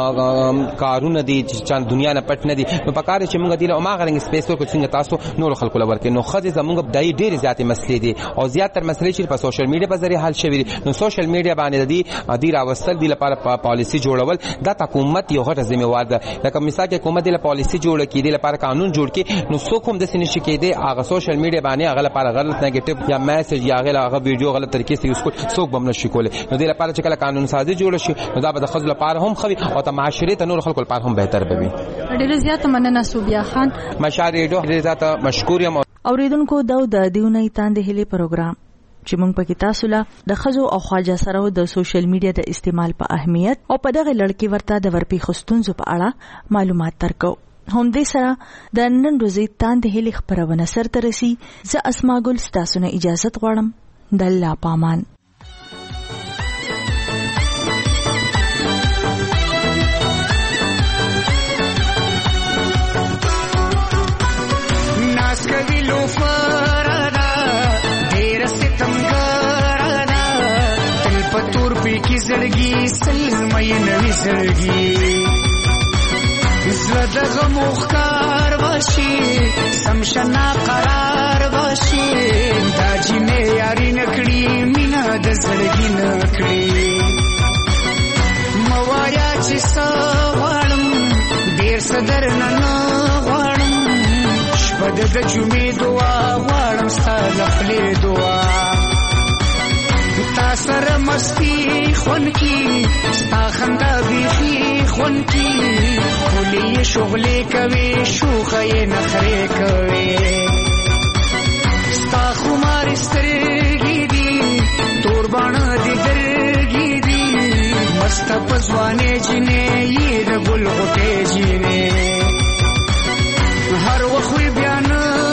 [SPEAKER 5] ډېر کارونه دي چې دنیا نه پټ نه دي نو په کار چې موږ دي له ما غرنګ سپیس ورکو څنګه تاسو نور خلکو لور کې نو خزه زموږ دای ډېر زیاتې مسلې دي او زیاتره مسلې چې په سوشل میډیا په ذریعہ حل شوي نو سوشل میډیا باندې دي دي راوستل دي لپاره پالیسی جوړول دا حکومت یو غټه ذمہ وار ده لکه مثال کې حکومت د پالیسی جوړ کړي د لپاره قانون جوړ کړي نو څوک هم د سینې شي کېده هغه سوشل میډیا باندې هغه لپاره غلط نیگیټیو یا میسج یا هغه ویډیو غلط طریقې سره یوز کول څوک بم نشي کولای نو د لپاره چې کله قانون سازي جوړ شي نو دا به د خزل لپاره هم خوي او ته معاشره ته نور خلکو لپاره هم بهتر به وي.
[SPEAKER 7] ډېر زیات مننه صوبیا خان
[SPEAKER 5] مشال ریډیو ډېر زیات مشکور یم.
[SPEAKER 3] اوریدونکو دا د دیونی تاندې هلي پروګرام چې موږ پکې تاسو له د خزو او خواجه سره د سوشل میډیا د استعمال په اهمیت او په دغه لړکی ورته د ورپی خستونزو په اړه معلومات ترکو. هم دې سره د نن ورځې تاندې هلي خبرونه سره ترسي. زه اسماء ګل ستاسو نه اجازه غواړم. د الله پامان.
[SPEAKER 6] ناس کوي لوفرانا ډېر ستمګرانا تل پتور پی کی زړګي سلمې نوې زړګي زړه د غمو ښکار وشي سمشنا قرار وشي دا جنې یاري نکړي مینا د زړګي نکړي موایا چې سوالم ډېر صدر نه غواړم شپه د جمعې دعا غواړم ستا لخلې دعا تا سره مستی خون کی ستا خندا بیخي خون کی خولې شغلې کوي شوخه نخرې کوي ستا خمار سترګې دي تور باڼه دي درګې دي مست پزوانې جنې یې د ګل غوټې جنې هر وخت بیان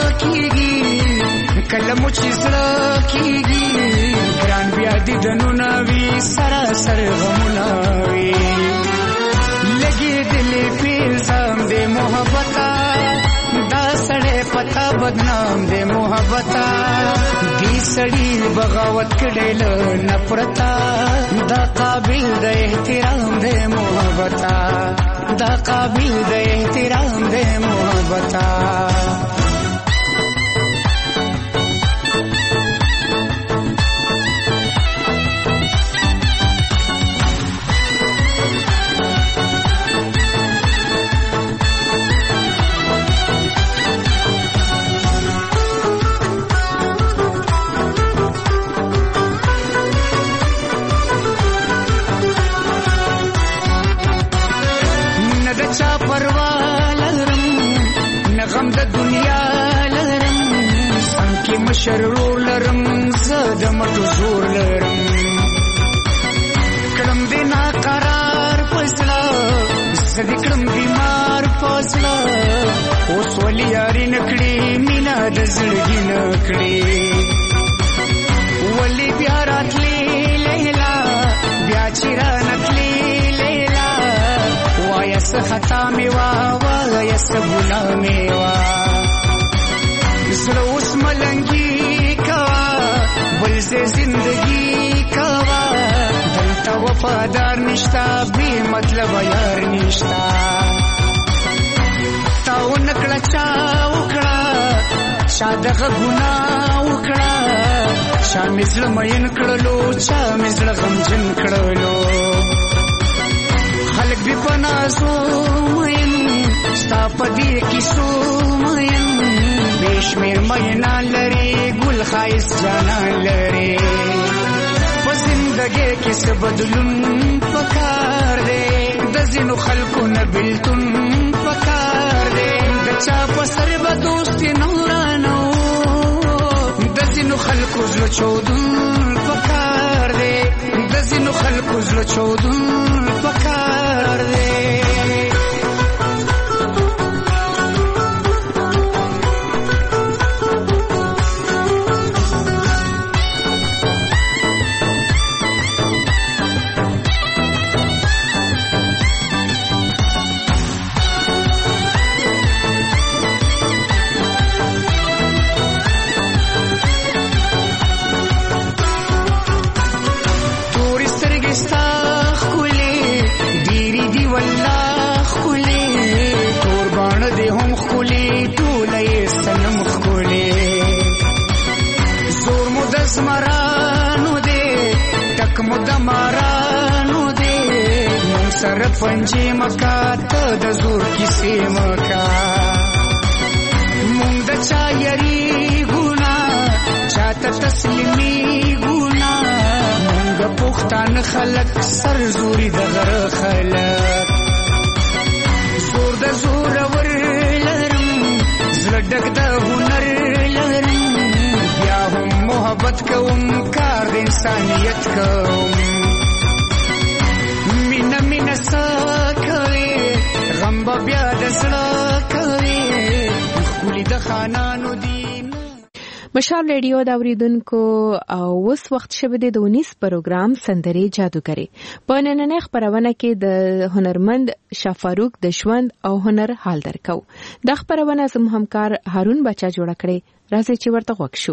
[SPEAKER 6] کیږي کله مو چې زړه کیږي ګران بیا دي دنونه وي سراسر غمونه وي لګي دلې په الزام دې محبتا دا سړی پتا بدنام دې محبتا دې سړی بغاوت کړي له نفرتا دا قابل د احترام دې محبتا دا قابل د احترام دې محبتا.
[SPEAKER 8] مشر ورور لرم زه د مټو زور لرم کړم دې ناقرار فیصله زه دې کړم بیمار فاصله اوس ولې یاري نه کړې مینه د زړګي نه کړې ولې بیا راتلې لیلا بیا چې رانتلې لیلا وایه څه خطا مې وه وایه څه ګناه مې وه زړه اوس ملنګي کوه بل ځای زندګي کوه دلته وفادار نشته بې مطلبه یار نشته تا ونه کړه چا وکړه چا دغه ګناه وکړه چا مې زړه مین کړلو چا مې زړه غمجن کړلو خلک بې په نازو مین ستا په دې کیسو مین بې شمېر مینان لري ګل ښایست جانان لري په زندګۍ کې څه بدلون پکار دی د ځینو خلکو نه بېلتون پکار دی د چا په سر به دوستي نه ورانه د ځینو خلکو زړه چودون پکار دی د ځینو خلکو زړه چودون پکار دی سره پنجې مکا ته د زور کیسې مکا مونږ د چا یریږونا چاته تسلیمیږونا مونږ پښتانه خلک سرزوري د غره خلک زور د زورور لرم زړه ډک د هنر لرم بیا هم محبت کوم کار د انسانیت کوم مینه مینه ساکوي غم به بیا د زړه کوي ښکلي د خانانو دي
[SPEAKER 1] مشال ریډیو دا اوریدونکو او اوس وخت شوه د اونیس پروګرام سندري جادوګري په نننۍ خبرونه کې د هنرمند شافاروق د ژوند او هنر حال درکو د خبرونه زم همکار هارون بچا جوړ کړي راځي چې ورته غوښ شو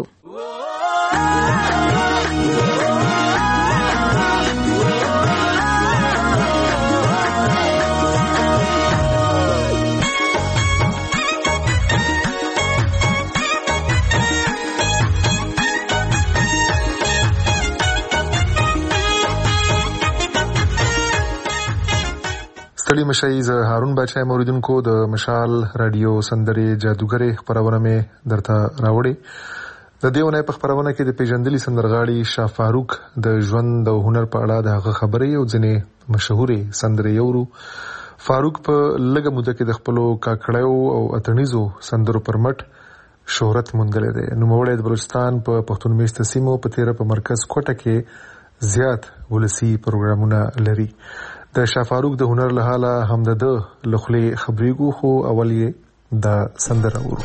[SPEAKER 9] ستړي مشي ز هارون بچای موریدونکو د مشال رادیو سندري جادوګري خبرونه مې درته راوړي د دیونه په خبرونه کې د پیژندلي سندرغاړي شافاروق د ژوند او هنر په اړه د هغه خبرې او ځنې مشهوري سندري یورو فاروق په لږه موده کې د خپل کاکړیو او اتنیزو سندرو پر مټ شهرت موندلې ده نو موړې د بلوچستان په پښتون میشته سیمو په تیره په مرکز کوټه کې زیات ولسی پروګرامونه لري د شافاروق د هنر له حاله هم د لخلې خبرېګو خو اول یې د سندره ورو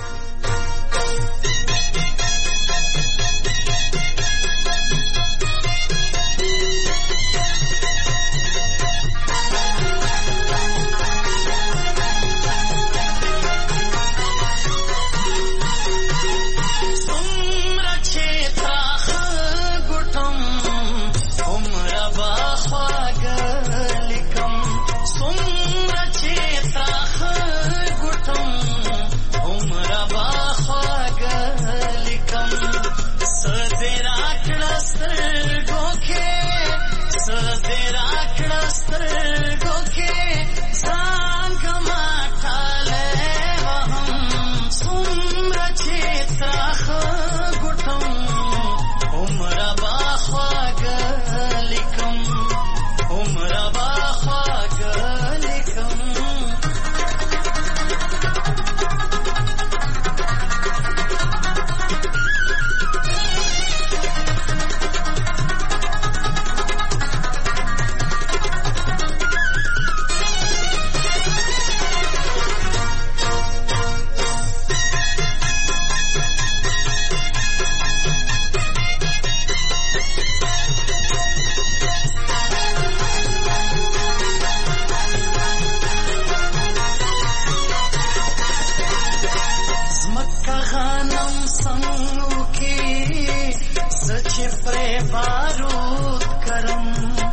[SPEAKER 6] स्प्रे बारूद करम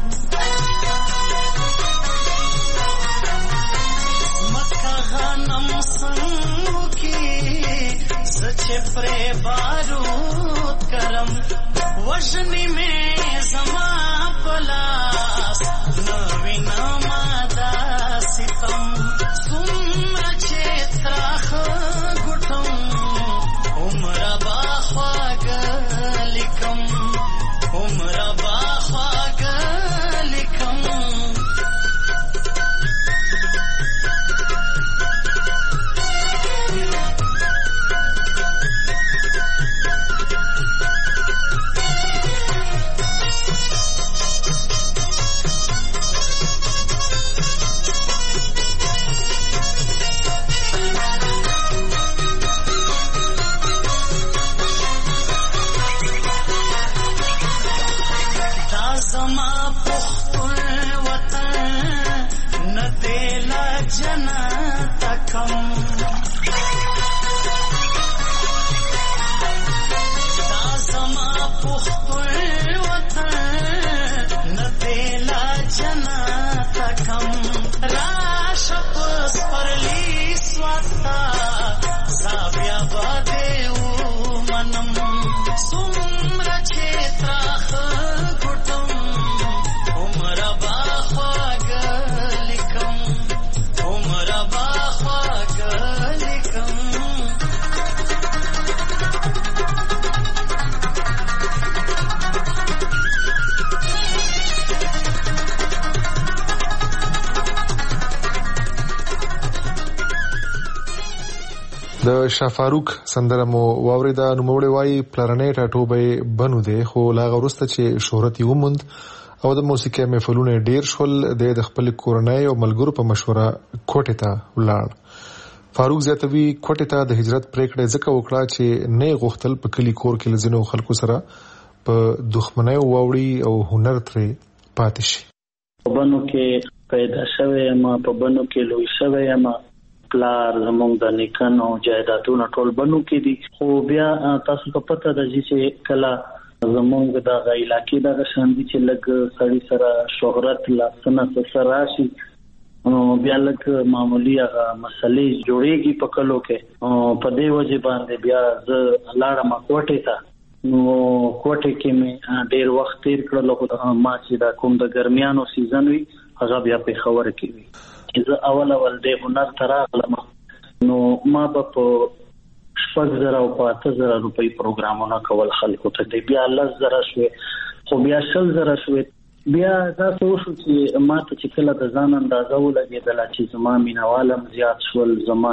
[SPEAKER 6] मक्का गनम संग की सचे प्रे बारूद करम वजनी में जमा पलास नवीना मादा सितम सुम्र क्षेत्राख गुटम उम्र बाख्वाग लिकम उम्र बाख्वाग लिकम
[SPEAKER 9] د شافاروق سندره مو واوریدا. نوموړی وایي پلرنۍ ټاټوبی بنو دی خو لا غوسته چې شهرت یې وموند او د موسیقي محفلونه ډیر شول د خپل کورنۍ او ملګرو په مشوره کوټې ته ولاړ. فاروق زیاتوي کوټې ته د هجرت پریکړه ځکه وکړه چې نه غوښتل په کلی کور کې لزینو خلکو سره په دښمنۍ واوړي او هنر ترې پاتې شي.
[SPEAKER 10] په بنو کې پیدا شوی ما په بنو کې لوی شوی ما پلار زمونږ د نیکانو جایدادونو ټول بنو کې دي. خو بیا تاسو ته پته ده چې کله زمونږ د علاقې د شاندي چې لګ سړی سره شهرت لاسنه سره راشي بیا لګ معمولی هغه مسلې جوړېږي په کلو کې په دې وجه باندې بیا ز لاړه ما کوټې ته نو کوټې کې مې ډېر وخت تیر کړل. ما چې د کوم د ګرمیانو سیزن وي هغه بیا په خبره کې وي چې زه اول اول د هنر تراغلم نو ما په شپږ زره او په اته زره روپۍ پروګرامونه کول خلکو ته دی. بیا لس زره شوې خو بیا شل زره شوې بیا دا څه وشو چې ما ته چې کله د ځان اندازه ولګېدله چې زما مینوالم زیات شول زما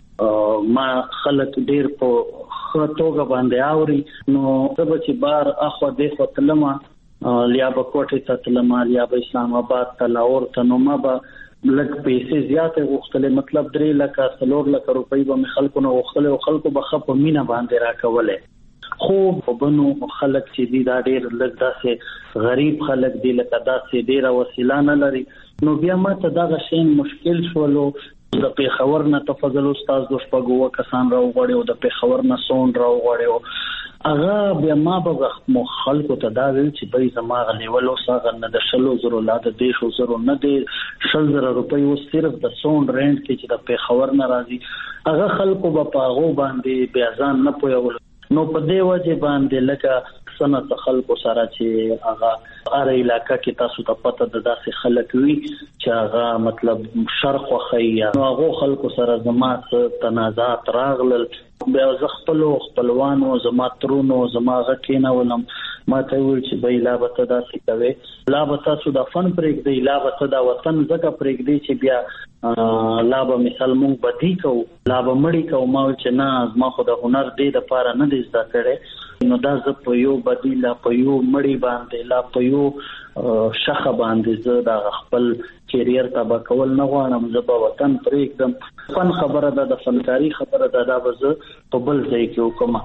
[SPEAKER 10] ما خلک ډېر په ښه توګه باندې اوري نو زه به چې بار اخوا دېخوا تلمه لیا به کوټې ته تلمه لیا به اسلام آباد ته لاهور ته نو ما به لږ پیسې زیاتې غوښتلې مطلب درې لکه څلور لکه روپۍ به مې خلکو نه غوښتلې او خلکو به ښه په مینه باندې راکولې. خو په بنو خلک چې دي دا ډېر لږ داسې غریب خلک دي لکه داسې ډېره وسیله نه لري نو بیا ما ته دغه شی مشکل شولو. د پېښور نه تفضل استاد د شپږ اووه کسان راوغواړي او د پېښور نه سوند راوغواړي هغه بیا ما به مو خلکو ته دا ویل چې بای زما هغه لیول اوس هغه نه د شلو زرو لا د دېرشو زرو نه دی شل زره روپۍ اوس صرف د سوند رینټ کې چې د پېښور نه راځي هغه خلکو به په هغو باندې بیا ځان نه پوهول نو په دې وجه باندې لکه سنت خلکو سره چې هغه هر علاقه کې تاسو ته پته د داسې خلک وي چې هغه مطلب شرق خوښي نو هغه خلکو سره زما تنازعات راغلل بیا زه خپل خپلوانو زما ترونو زما غکینه ولم ما ته ویل چې به لا به تاسو کوي لا به تاسو د فن پرېګ دی لا به تاسو د وطن زګه پرېګ دی چې بیا لا به مثال مونږ بدی کو لا به مړی کو ما چې نه ما خو د هنر دی د پاره نه دی زده کړې نو دا زه په یو بدی لا په یو مړی باندې لا په یو شخه باندې زه د خپل کیریر تبا کول نه غواړم زه په وطن پرېږدم فن خبره ده د فنکاری خبره ده دا به زه په بل ځای کې وکړم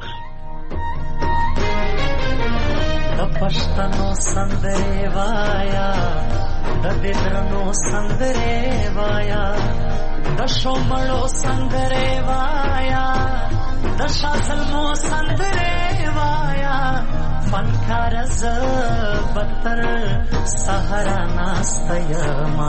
[SPEAKER 6] د پښتنو سندرې وایا د دلرنو سندرې وایا د شومړو سندرې وایا د شاسلمو سندرې وایا فنکار ز بدتر سهرا ناسته یما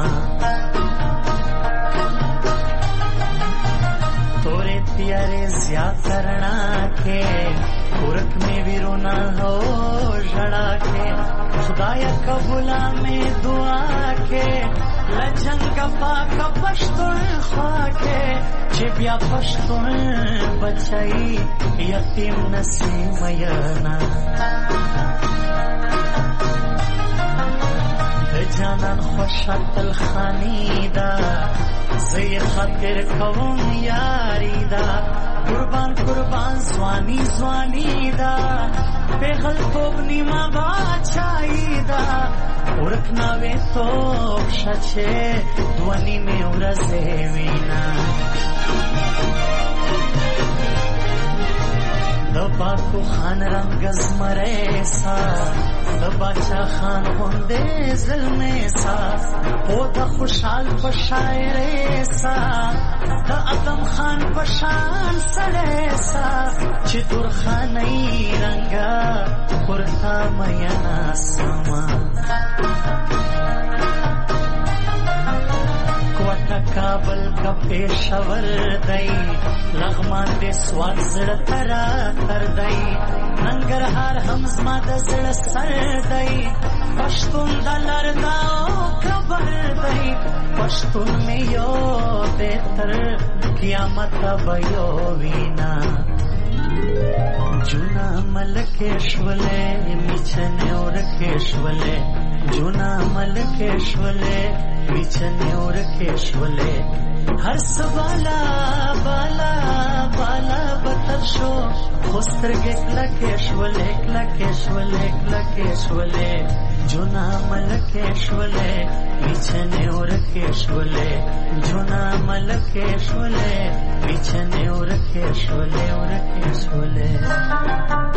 [SPEAKER 6] تورې تیارې زیات رڼا کې ورک مې ویرونا هو ژړا کې خدایا قبولا مې دعا کې لجنګ پاک پښتون خوا کې چې بیا پښتون بچای یتیم نسیم ینا د جانان خوشتل خانی دا زی خاطر کوم یاری دا قربان قربان زوانی زوانی دا پیغل توب نیما باچائی دا ورکناوی توب شچه دوانی میں ورزے وینا دباکو خان رنگز مریسا دباچا خان ہوندے ظلمے سا پودا خوشحال پشائریسا دا ادم خان پشان سڑیسا چی دور خانی رنگا پرتا مینا سما کوٹا کابل کا پیشور دئی لغمان دے سوال زڑ ترا تر دئی ننگرهار هم زما د زړه سر دی پښتون د لرداو خبر دی پښتون مې یو دې تر قیامت به یو وینا جونا ملکیشولې میچنه ورکیشولې جونا ملکیشولې میچنه ورکیشولې هر سوالا بالا بالا بتر شو خوسترګ کلکیشولې کلکیشولې کلکیشولې جونا ملکیشولې میچنه ورکیشولې جونا ملکیشولې میچنه ورکیشولې ورکیشولې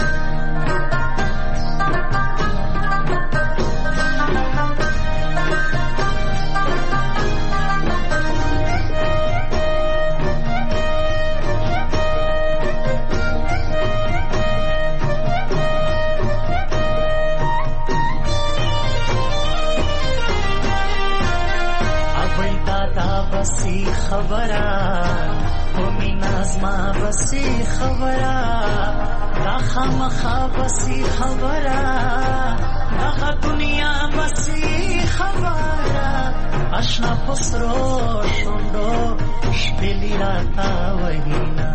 [SPEAKER 6] بسی خبرا کومی نازما بسی خبرا دا خامخا بسی خبرا دا دنیا بسی خبرا اشنا پسرو شوندو شپلی راتا وحینا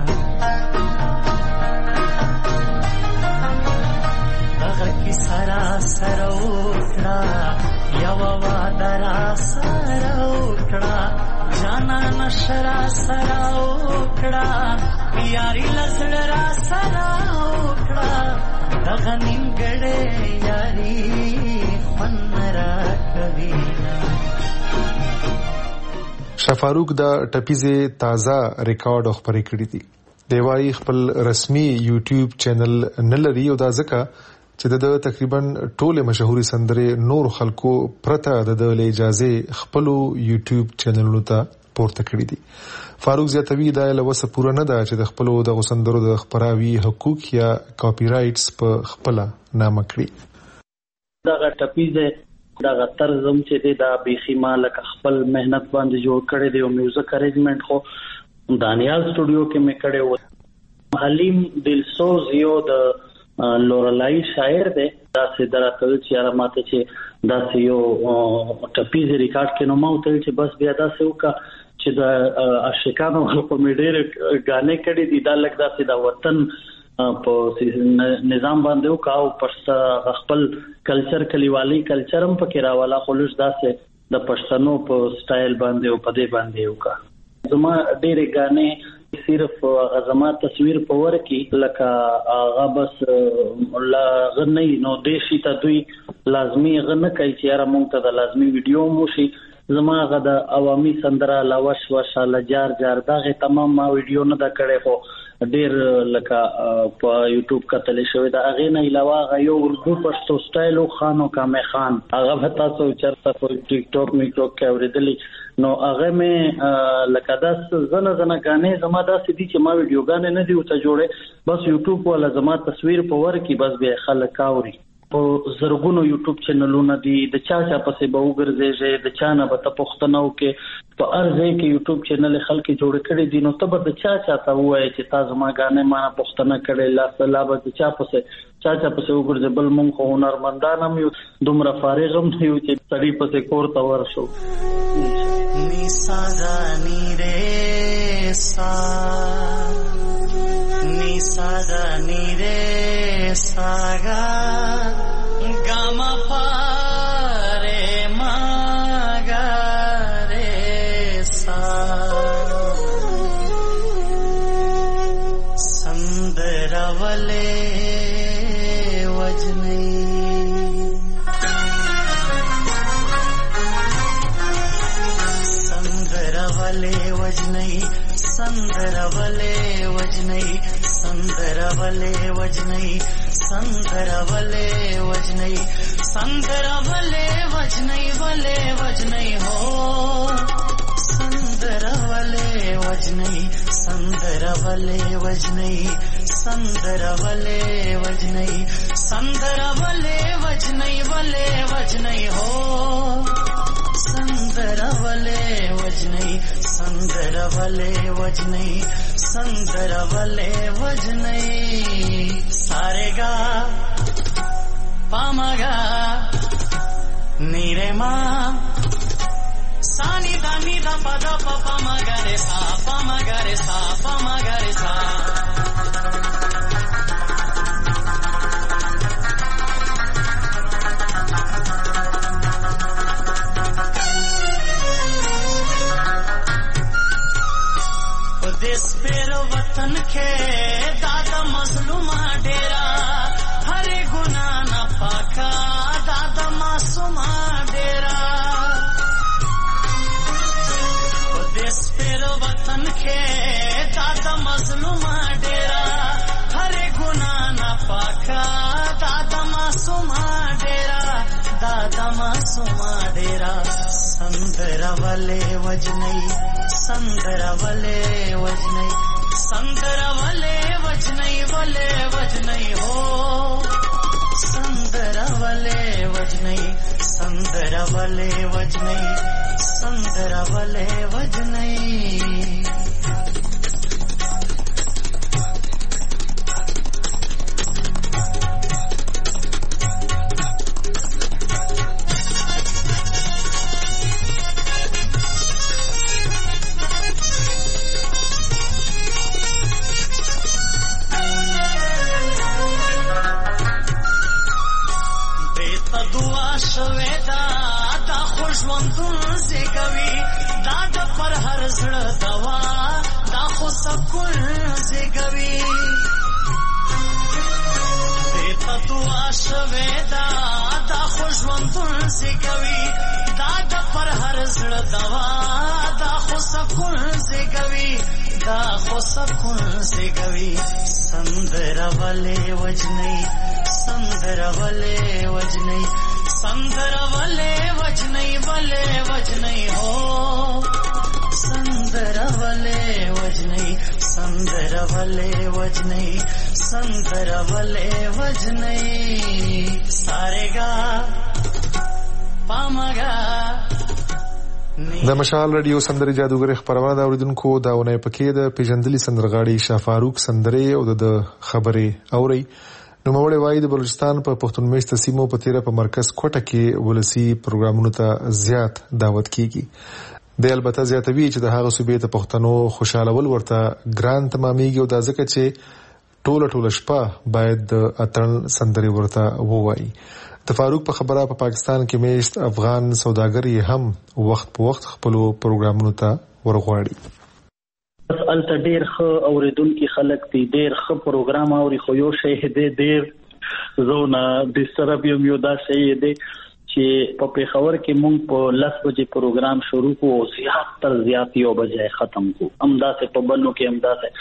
[SPEAKER 6] دغه کی سرا سروکڑا یوا وادرا سروکڑا جانا نشرا سراوکڑا یاری لزڑرا سراوکڑا دغه نیمګړې یاری خنرا کوینا
[SPEAKER 9] شفاروق دا ټپیزه تازه ریکارډ خبرې کړې دي دیوای خپل رسمي یوټیوب چینل نه لري او دا ځکه چې د تقریبا ټوله مشهوري سندره نور خلکو پرته د اجازه خپل یوټیوب چینلونو ته پورته کړی دي. فاروق زیاتوی دا لوسه پوره نه ده چې د خپل د غسندرو د خبراوي حقوق یا کاپی رائټس په خپل نامه کړی.
[SPEAKER 10] دا ټپیزه دا طرزم چې دا بيخي مالک خپل مهنت باندې جوړ کړی دی او میوزیک ارینجمنت خو دانیال سټوډیو کې مې کړی و. حلیم دلسوز یو د لورلای شاعر دی دا سه دراتل چې را ماته چې دا سه یو ټپیز ریکارډ کې نو ما وتل چې بس بیا دا سه وکا چې د عاشقانو په میډیر غانې کړي دي دا لګ دا سه دا وطن په نظام باندې وکاو پر خپل کلچر کلیوالي کلچرم پکې راواله خلوص دا سه د پښتنو په سټایل باندې او په دې باندې وکا زما ډېرې غانې صرف غزما تصویر په ور کې لکه هغه بس لا غنی نو دیشي ته دوی لازمي غنه کوي چې را مونږ ته د لازمي ویډیو مو شي زما غدا عوامي سندره لاوش وشاله جار جار دغه تمام ما ویډیو نه دا کړې خو ډیر لکه په یوټیوب کتل شوی دا هغه نه علاوه غيو اردو پښتو سټایل خانو کامه خان هغه تاسو چرته په ټیک ټاک میکرو کې اوریدلې نو هغه مې لکه داس زنه زنه غانې زما داسې دي چې ما ویډیو غانې نه دی او ته جوړه بس یوټیوب ولا زما تصویر په ور کې بس به خلک اوري په زرګونو یوټیوب چینلونه دي د چا چا پسې به وګرځي د چا نه به ته پښتنو کې په ارزه کې یوټیوب چینل خلک جوړ کړي دي نو ته به د چا چا ته وایي چې تاسو ما غانې ما پښتنه کړي لا سلا به د چا پسې چا چا پسې وګرځي بل مونږ خو هنرمندان هم یو دومره فارغ هم یو چې سړی پسې کور ته ورشو
[SPEAKER 6] ني سادا ني ري سا ني سادا ني ري ساغا गामा पारे मागा रे सा संदरवले वजनी संदरवले वजनी संदरवले वजनी संदरवले वजनी संदरवले वजनी संदरवले वजनी वले वजनी हो संदरवले वजनी संदरवले वजनी संदरवले वजनी संदरवले वजनी वले वजनी हो संदरवले वजनी संदरवले वजनी संदरवले वजनी सारेगा पामगा नीरे मा सानी दानी दा पदा पपा मगरे सा पामगरे सा पामगरे सा देश पेरो वतन के दादा मजलूमा डेरा हरे गुना न पाका दादा मासूमा डेरा देश पेरो वतन के दादा मजलूमा डेरा हरे गुना न पाका दादा मासूमा डेरा दादा मासूमा डेरा संदरवले वजनी संदरवले वजनी संदरवले वजनी वले वजनी हो संदरवले वजनी संदरवले वजनी संदरवले वजनी شویدا دا خوشوندون زیگوی دا دا پر هر زړه دوا دا خو سکون زیگوی دیتا دعا شویدا دا خوشوندون زیگوی دا دا پر هر زړه دوا دا خو سکون زیگوی دا خو سکون زیگوی سندرولے وجنی سندرولے وجنی संदरवले वजनी वले वजनी हो संदरवले वजनी संदरवले वजनी संदरवले वजनी सारेगा पामगा
[SPEAKER 9] د مشال رادیو سندري جادوګر خبرونه دا اوریدونکو داونه پکې د پیژندلي سندرغاړي شافاروق سندري او د خبري اوري نو موږ وایي د بلوچستان په پښتون میشته سیمو په تیره په مرکز کوټه کې ولسی پروګرامونو ته زیات دعوت کیږي د البته زیاتوي چې د هغه صوبې ته پښتنو خوشاله ول ورته ګران تمامېږي او د ځکه چې ټوله ټوله شپه باید د اتن سندري ورته ووایي د فاروق په خبره په پاکستان کې میشت افغان سوداګر هم وخت په وخت خپل پروګرامونو ته ورغواړي
[SPEAKER 10] الته ډیر ښه اوریدونکو خلک دي ډیر ښه پروګرام اوري خو یو شی دې ډیر زونه د سرب یو یو دا شی دې چې په پیښور کې مونږ په لس بجې پروګرام شروع کوو زیات تر زیات یو بجې ختم کوو امداسه په بنو کې امداسه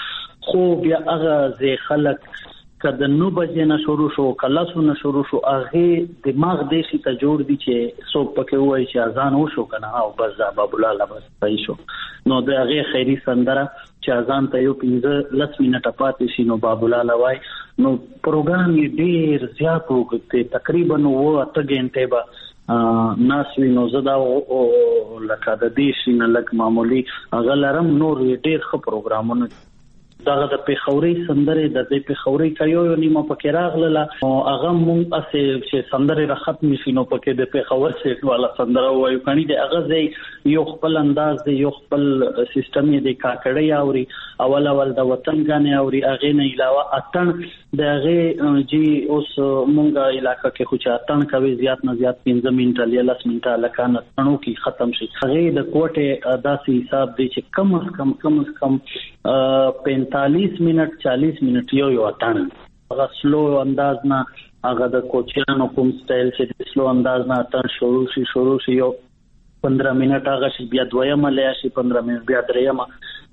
[SPEAKER 10] خو بیا هغه زی خلک کله نو بجې نه شروع شو کله سو نه شروع شو هغه دماغ دې شي ته جوړ دي چې څوک پکې وایي چې اذان وشو کنه او بس باب الله بس پای شو نو د هغه خیری سندره چې اذان ته یو پنځه لس منټه پاتې شي نو باب الله وای نو پروګرام یې ډیر زیات وکړي تقریبا و اته غنټه به ناس وینو زدا او لکه د دې شي نه لک معمولی غلرم نور ډیر ښه پروګرامونه دغه د پیښوري سندره د دې پیښوري کایو یو نیمه پکې راغله او هغه مونږ اسه چې سندره را ختم شي نو پکې د پیښور سیټ والا سندره وایو کني د هغه ځای یو خپل انداز دی یو خپل سیستم دی کاکړی اوري اول اول د وطن غانې اوري هغه نه علاوه اتن د هغه جی اوس مونږه علاقې کې خو چې اتن کوي زیات نه زیات پنځه منټه یا لس منټه لکانه تنو کې ختم شي هغه د کوټه داسې حساب دی چې کم از کم کم از کم پینتالیس منٹ چالیس منٹ یو یو اتن هغه سلو انداز نه هغه د کوچیانو کوم سټایل چې سلو انداز نه اتن شروع شي شروع شي یو پندرہ منٹ هغه شي بیا دویمه لیا شي پندرہ منٹ بیا دریمه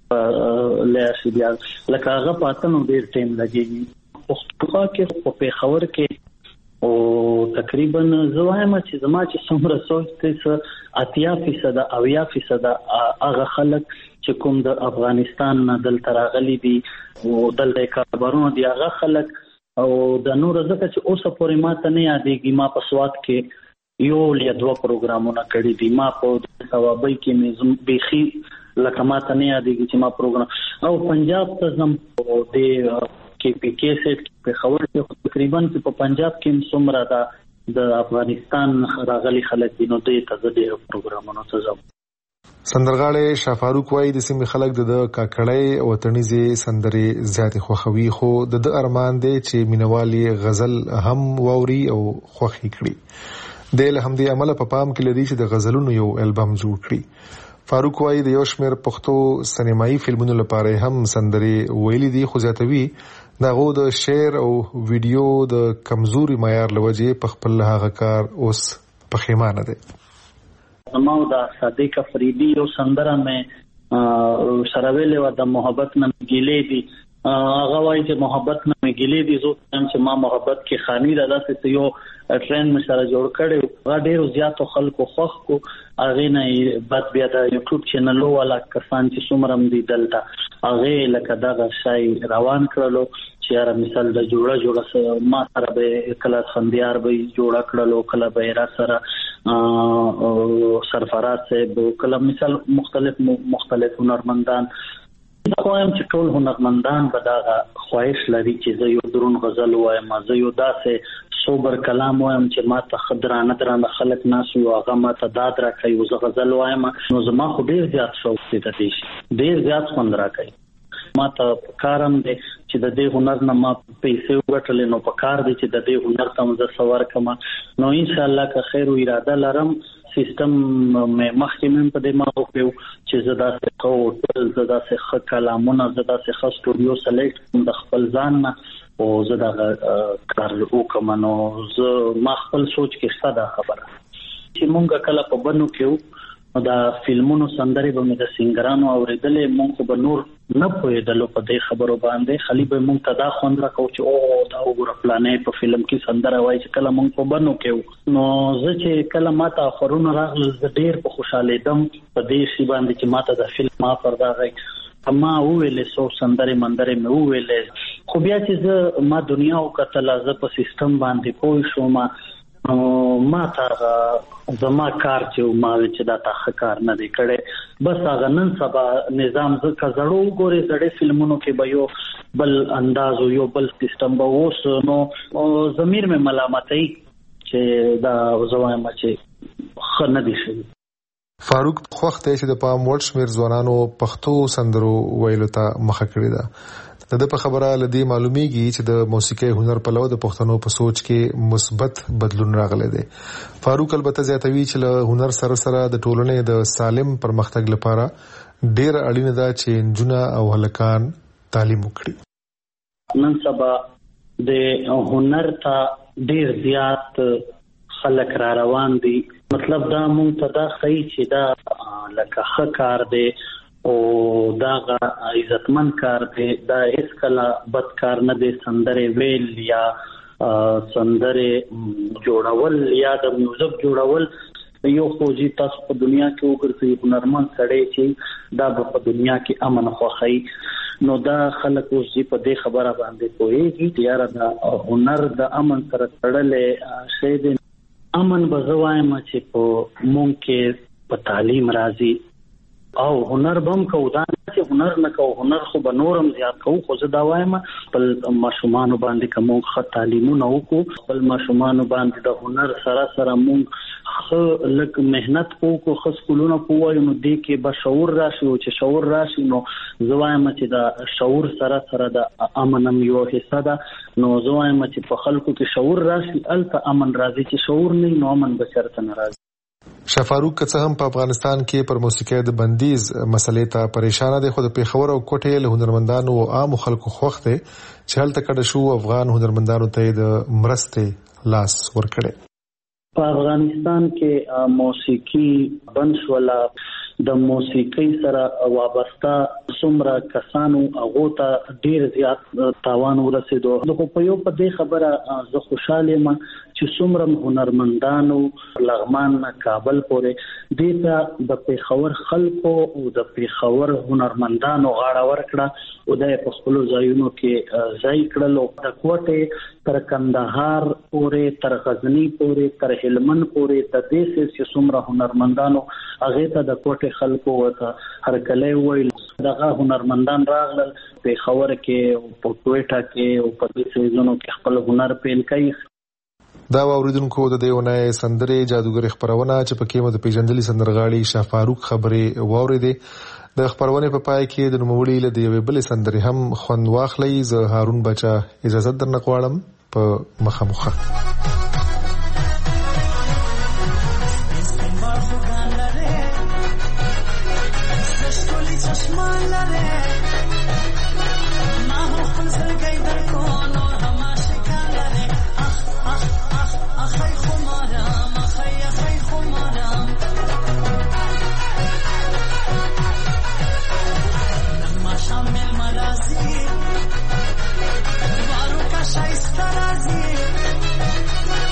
[SPEAKER 10] لیا شي بیا لکه هغه پاتنو ډیر ټیم لګي پښتو کې په پیښور کې او تقریبا زوایم چې زما چې څومره سوچ ته اتیا فیصد اویا فیصد هغه خلک چې کوم د افغانستان نه دل تراغلي دي او دل د کاربارونو دی هغه خلک او د نور زکه چې اوسه پورې ماته نه یادېږي ما په سواد کې یو یا دوه پروګرامونه کړی دي ما په ثوابي کې مې بيخي لکه ماته نه یادېږي چې ما پروګرام او پنجاب ته زم د کې پی کې سیټ په خبر کې تقریبا په پنجاب کې څومره دا د افغانستان راغلي خلک دي نو د تزدي پروګرامونو ته زم
[SPEAKER 9] سندرغاړي شافاروق وای د سیمې خلک د کاکړۍ او تنیزي سندرې زیات خوخوي خو د ارمان دي چې مینوالي غزل هم ووري او خوخي کړي د له همدې عمل په پام کې لري چې د غزلونو یو البم جوړ کړي فاروق وای د یو شمېر پښتو سینمایي فلمونو لپاره هم سندرې ویلي دي خو ځاتوي دغه د شعر او ویډیو د کمزوري معیار لوجې په خپل هغه کار اوس پښیمانه دي
[SPEAKER 10] نو دا صادق افریدی یو سندره مې سره ویلې و د محبت نه ګیلې دي هغه وایي چې محبت نه ګیلې دي زه هم چې ما محبت کې خاني را داسې یو ټرند مشره جوړ کړي هغه ډېر زیات خلکو خوښ کو هغه نه بعد بیا د یوټیوب چینل والا کسان چې څومره دي دلته هغه لکه دا شای روان کړلو چې یاره مثال د جوړه جوړه ما سره به کله خندیار به جوړه کړلو کله به را سره سرفراز صاحب کله مثال مختلف مختلف هنرمندان دا وایم چې ټول هنرمندان به دا خواهش لري چې زه یو درون غزل وایم زه یو داسې صبر کلام وایم چې ما ته خدرانه درانه خلک ناس یو هغه ما ته داد راکوي زه غزل وایم نو زما خو ډیر زیات شوق دی د دې ډیر زیات خوند راکوي ما ته کارم دی چې د دې هنر نه ما پیسې وګټلې نو په کار دی چې د دې هنر ته زه سوار کما نو ان شاء الله که خیر او اراده لرم سیستم مې مخکې مې په دې ما وکړو چې زدا څه کو زدا څه خ کلامونه زدا څه خ سټوډیو سلیکټ د خپل ځان نه او زدا کار وکم نو زه ما خپل سوچ کې څه دا خبره چې مونږ کله په بنو کې دا فلمونو سندري به مې د سنگرانو اوریدلې مونږ به نور نه پوهېدلو په دې خبرو باندې خالي به مونږ ته دا خوند راکو چې او دا وګوره پلانې په فلم کې سندره وایي چې کله مونږ په بنو کې نو زه چې کله ماته افرونه راغله زه ډېر په خوشاله دم په دې شی باندې چې ماته د فلم افر راغی اما ویلې سو سندره مندره مې ویلې خو بیا چې زه ما دنیا او کتل زه په سیستم باندې پوه شوم ما تا زما کار چې ما چې دا تاخه کار نه دی کړي بس هغه نن سبا نظام زکه زړو ګوري زړې فلمونو کې به یو بل انداز او یو بل سیستم به اوس نو ضمیر مې ملامتای چې دا زوایم چې خنه دي شي
[SPEAKER 9] فاروق خوخته چې د پام وړ شمیر ځوانانو پښتو سندرو ویلو ته مخه کړی ده د په خبره لدی معلومیږي چې د موسیقي هنر په لور د پښتنو په سوچ کې مثبت بدلون راغلی دی فاروق البته زیاتوي چې له هنر سره سره د ټولنې د سالم پرمختګ لپاره ډیر اړینه ده چې جنونه او هلکان تعلیم وکړي
[SPEAKER 10] نن سبا د هنر ته ډیر زیات خلک را روان دي مطلب دا مونږ ته دا خی چې دا لکه ښه کار دی او دا عزتمن کار دی، دا هیڅ کله بد کار نه دی. سندره ویل یا سندره جوړول یا د میوزیک جوړول یو خوځي تاسو په دنیا کې وګرځي هنرمند سړی چې دا په دنیا کې امن خوخی، نو دا خلک اوس په دې خبره باندې پوهیږي یاره دا هنر د امن سره تړلې شی دی. امن به زه وایم چې په مونږ کې په تعلیم راځي او هنر بم کو، دا چې هنر نه کو، هنر خو به نورم زیات کو. خو زه دا وایم خپل ماشومان باندې کوم ښه تعلیمونه وکړو، خپل ماشومان باندې د هنر سره سره مونږ ښه لږ مهنت وکړو، ښه سکولونه ووایو، نو دې کې به شعور راشي. او چې شعور راشي نو زه وایم چې د شعور سره سره د امن هم یو حصه ده. نو زه وایم چې په خلکو کې شعور راشي هلته امن راځي، چې شعور نه نو امن به چېرته نه راځي.
[SPEAKER 9] شاه فاروق که څه هم په افغانستان کې پر موسیقۍ د بندیز مسلې ته پریشان دي، خو د پیښور او کوټې له هنرمندانو او عام خلکو خوښ دي چې هلته کډه شو افغان هنرمندانو ته د مرستې لاس ورکړي.
[SPEAKER 10] په افغانستان کې موسیقي بند شوله، د موسیقۍ سره وابسته څومره کسانو هغو ته ډیر زیات تاوان ورسېدو. خو په یو په دې خبره زه خوشحاله یم چې څومره هنرمندانو لغمان نه کابل پورې دې ته د پیښور خلکو او د پیښور هنرمندانو غاړه ورکړه او د په خپلو ځایونو کې ځای کړل. د کوټې تر کندهار پورې، تر غزنی پورې، تر هلمند پورې د دې چې څومره هنرمندانو هغه ته د کوټې خلکو ورته هرکلی ویل. دغه هنرمندان راغلل پیښور کې او په کوټه کې او په دې ځایونو کې خپل هنر پیل کوي.
[SPEAKER 9] دا اوریدونکو د دې ونې سندرې جادوګر خبرونه چې پکې مو د پیژندلي سندرغاړي شاه فاروق خبرې واورېدې. د خبرونه په پای کې د نوموړي له یوې بلې سندرې هم خوند واخلئ. زه هارون بچا اجازه درنه غواړم په مخه مخه.
[SPEAKER 6] Shai Starazi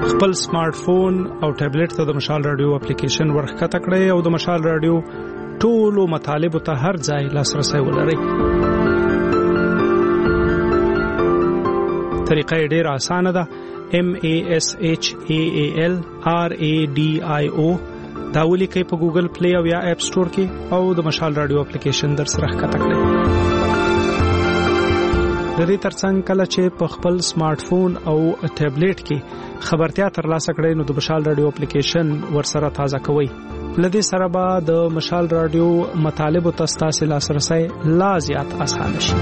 [SPEAKER 2] خپل سمارټ فون او ټابلیټ ته د مشال رادیو اپلیکیشن ورخته کړئ او د مشال رادیو ټولو مطالب ته هر ځای لاسرسي ولرئ. طریقه ډیره اسانه ده. M A S H A A L R A D I O دا ولیکئ په ګوګل پلی او یا اپ سٹور کې او د مشال رادیو اپلیکیشن در سره ښکته کړئ. د دې ترڅنګ کله چې په خپل سمارټ فون او ټابلیټ کې خبرتیا ترلاسه کړئ نو د مشال رادیو اپلیکیشن ورسره تازه کوئ. لدې سره به د مشال رادیو مطالب او تاسو لاسرسي لا زیات اسانه شي.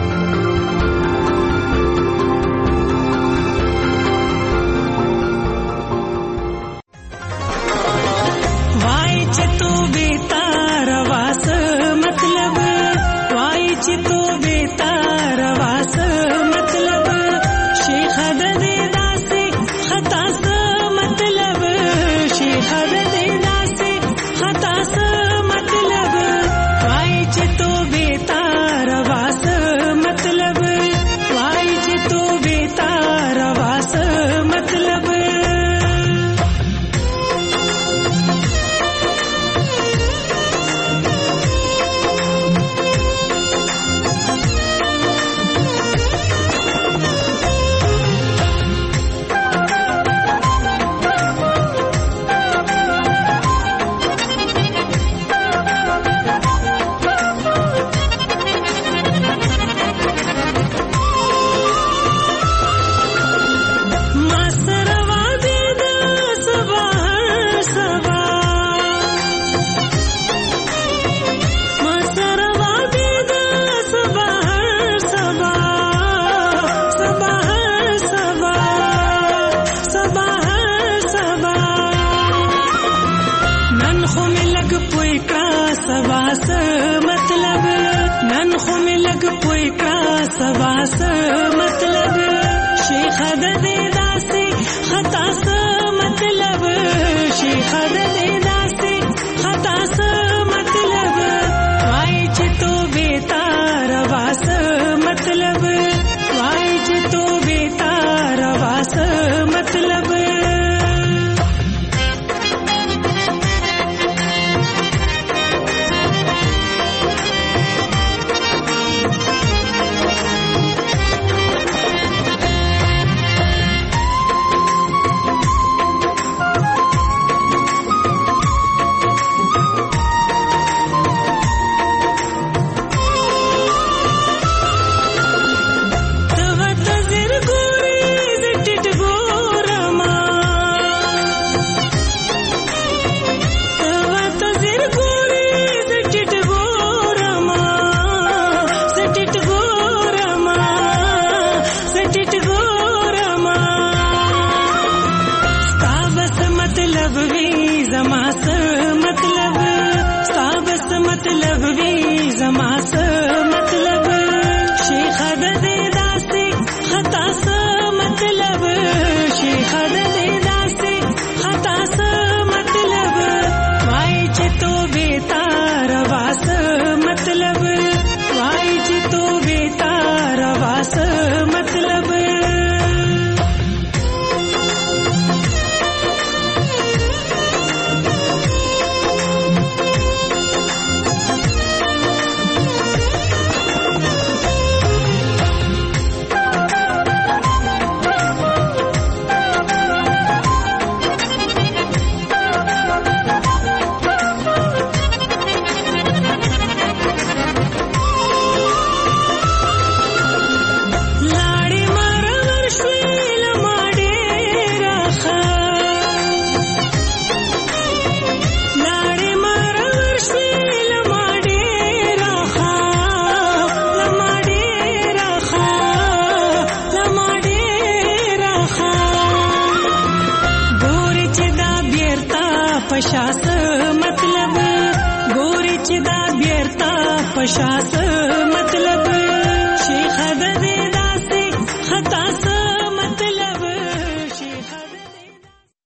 [SPEAKER 11] पशास मतलब गोरी चिदा बेरता पशास मतलब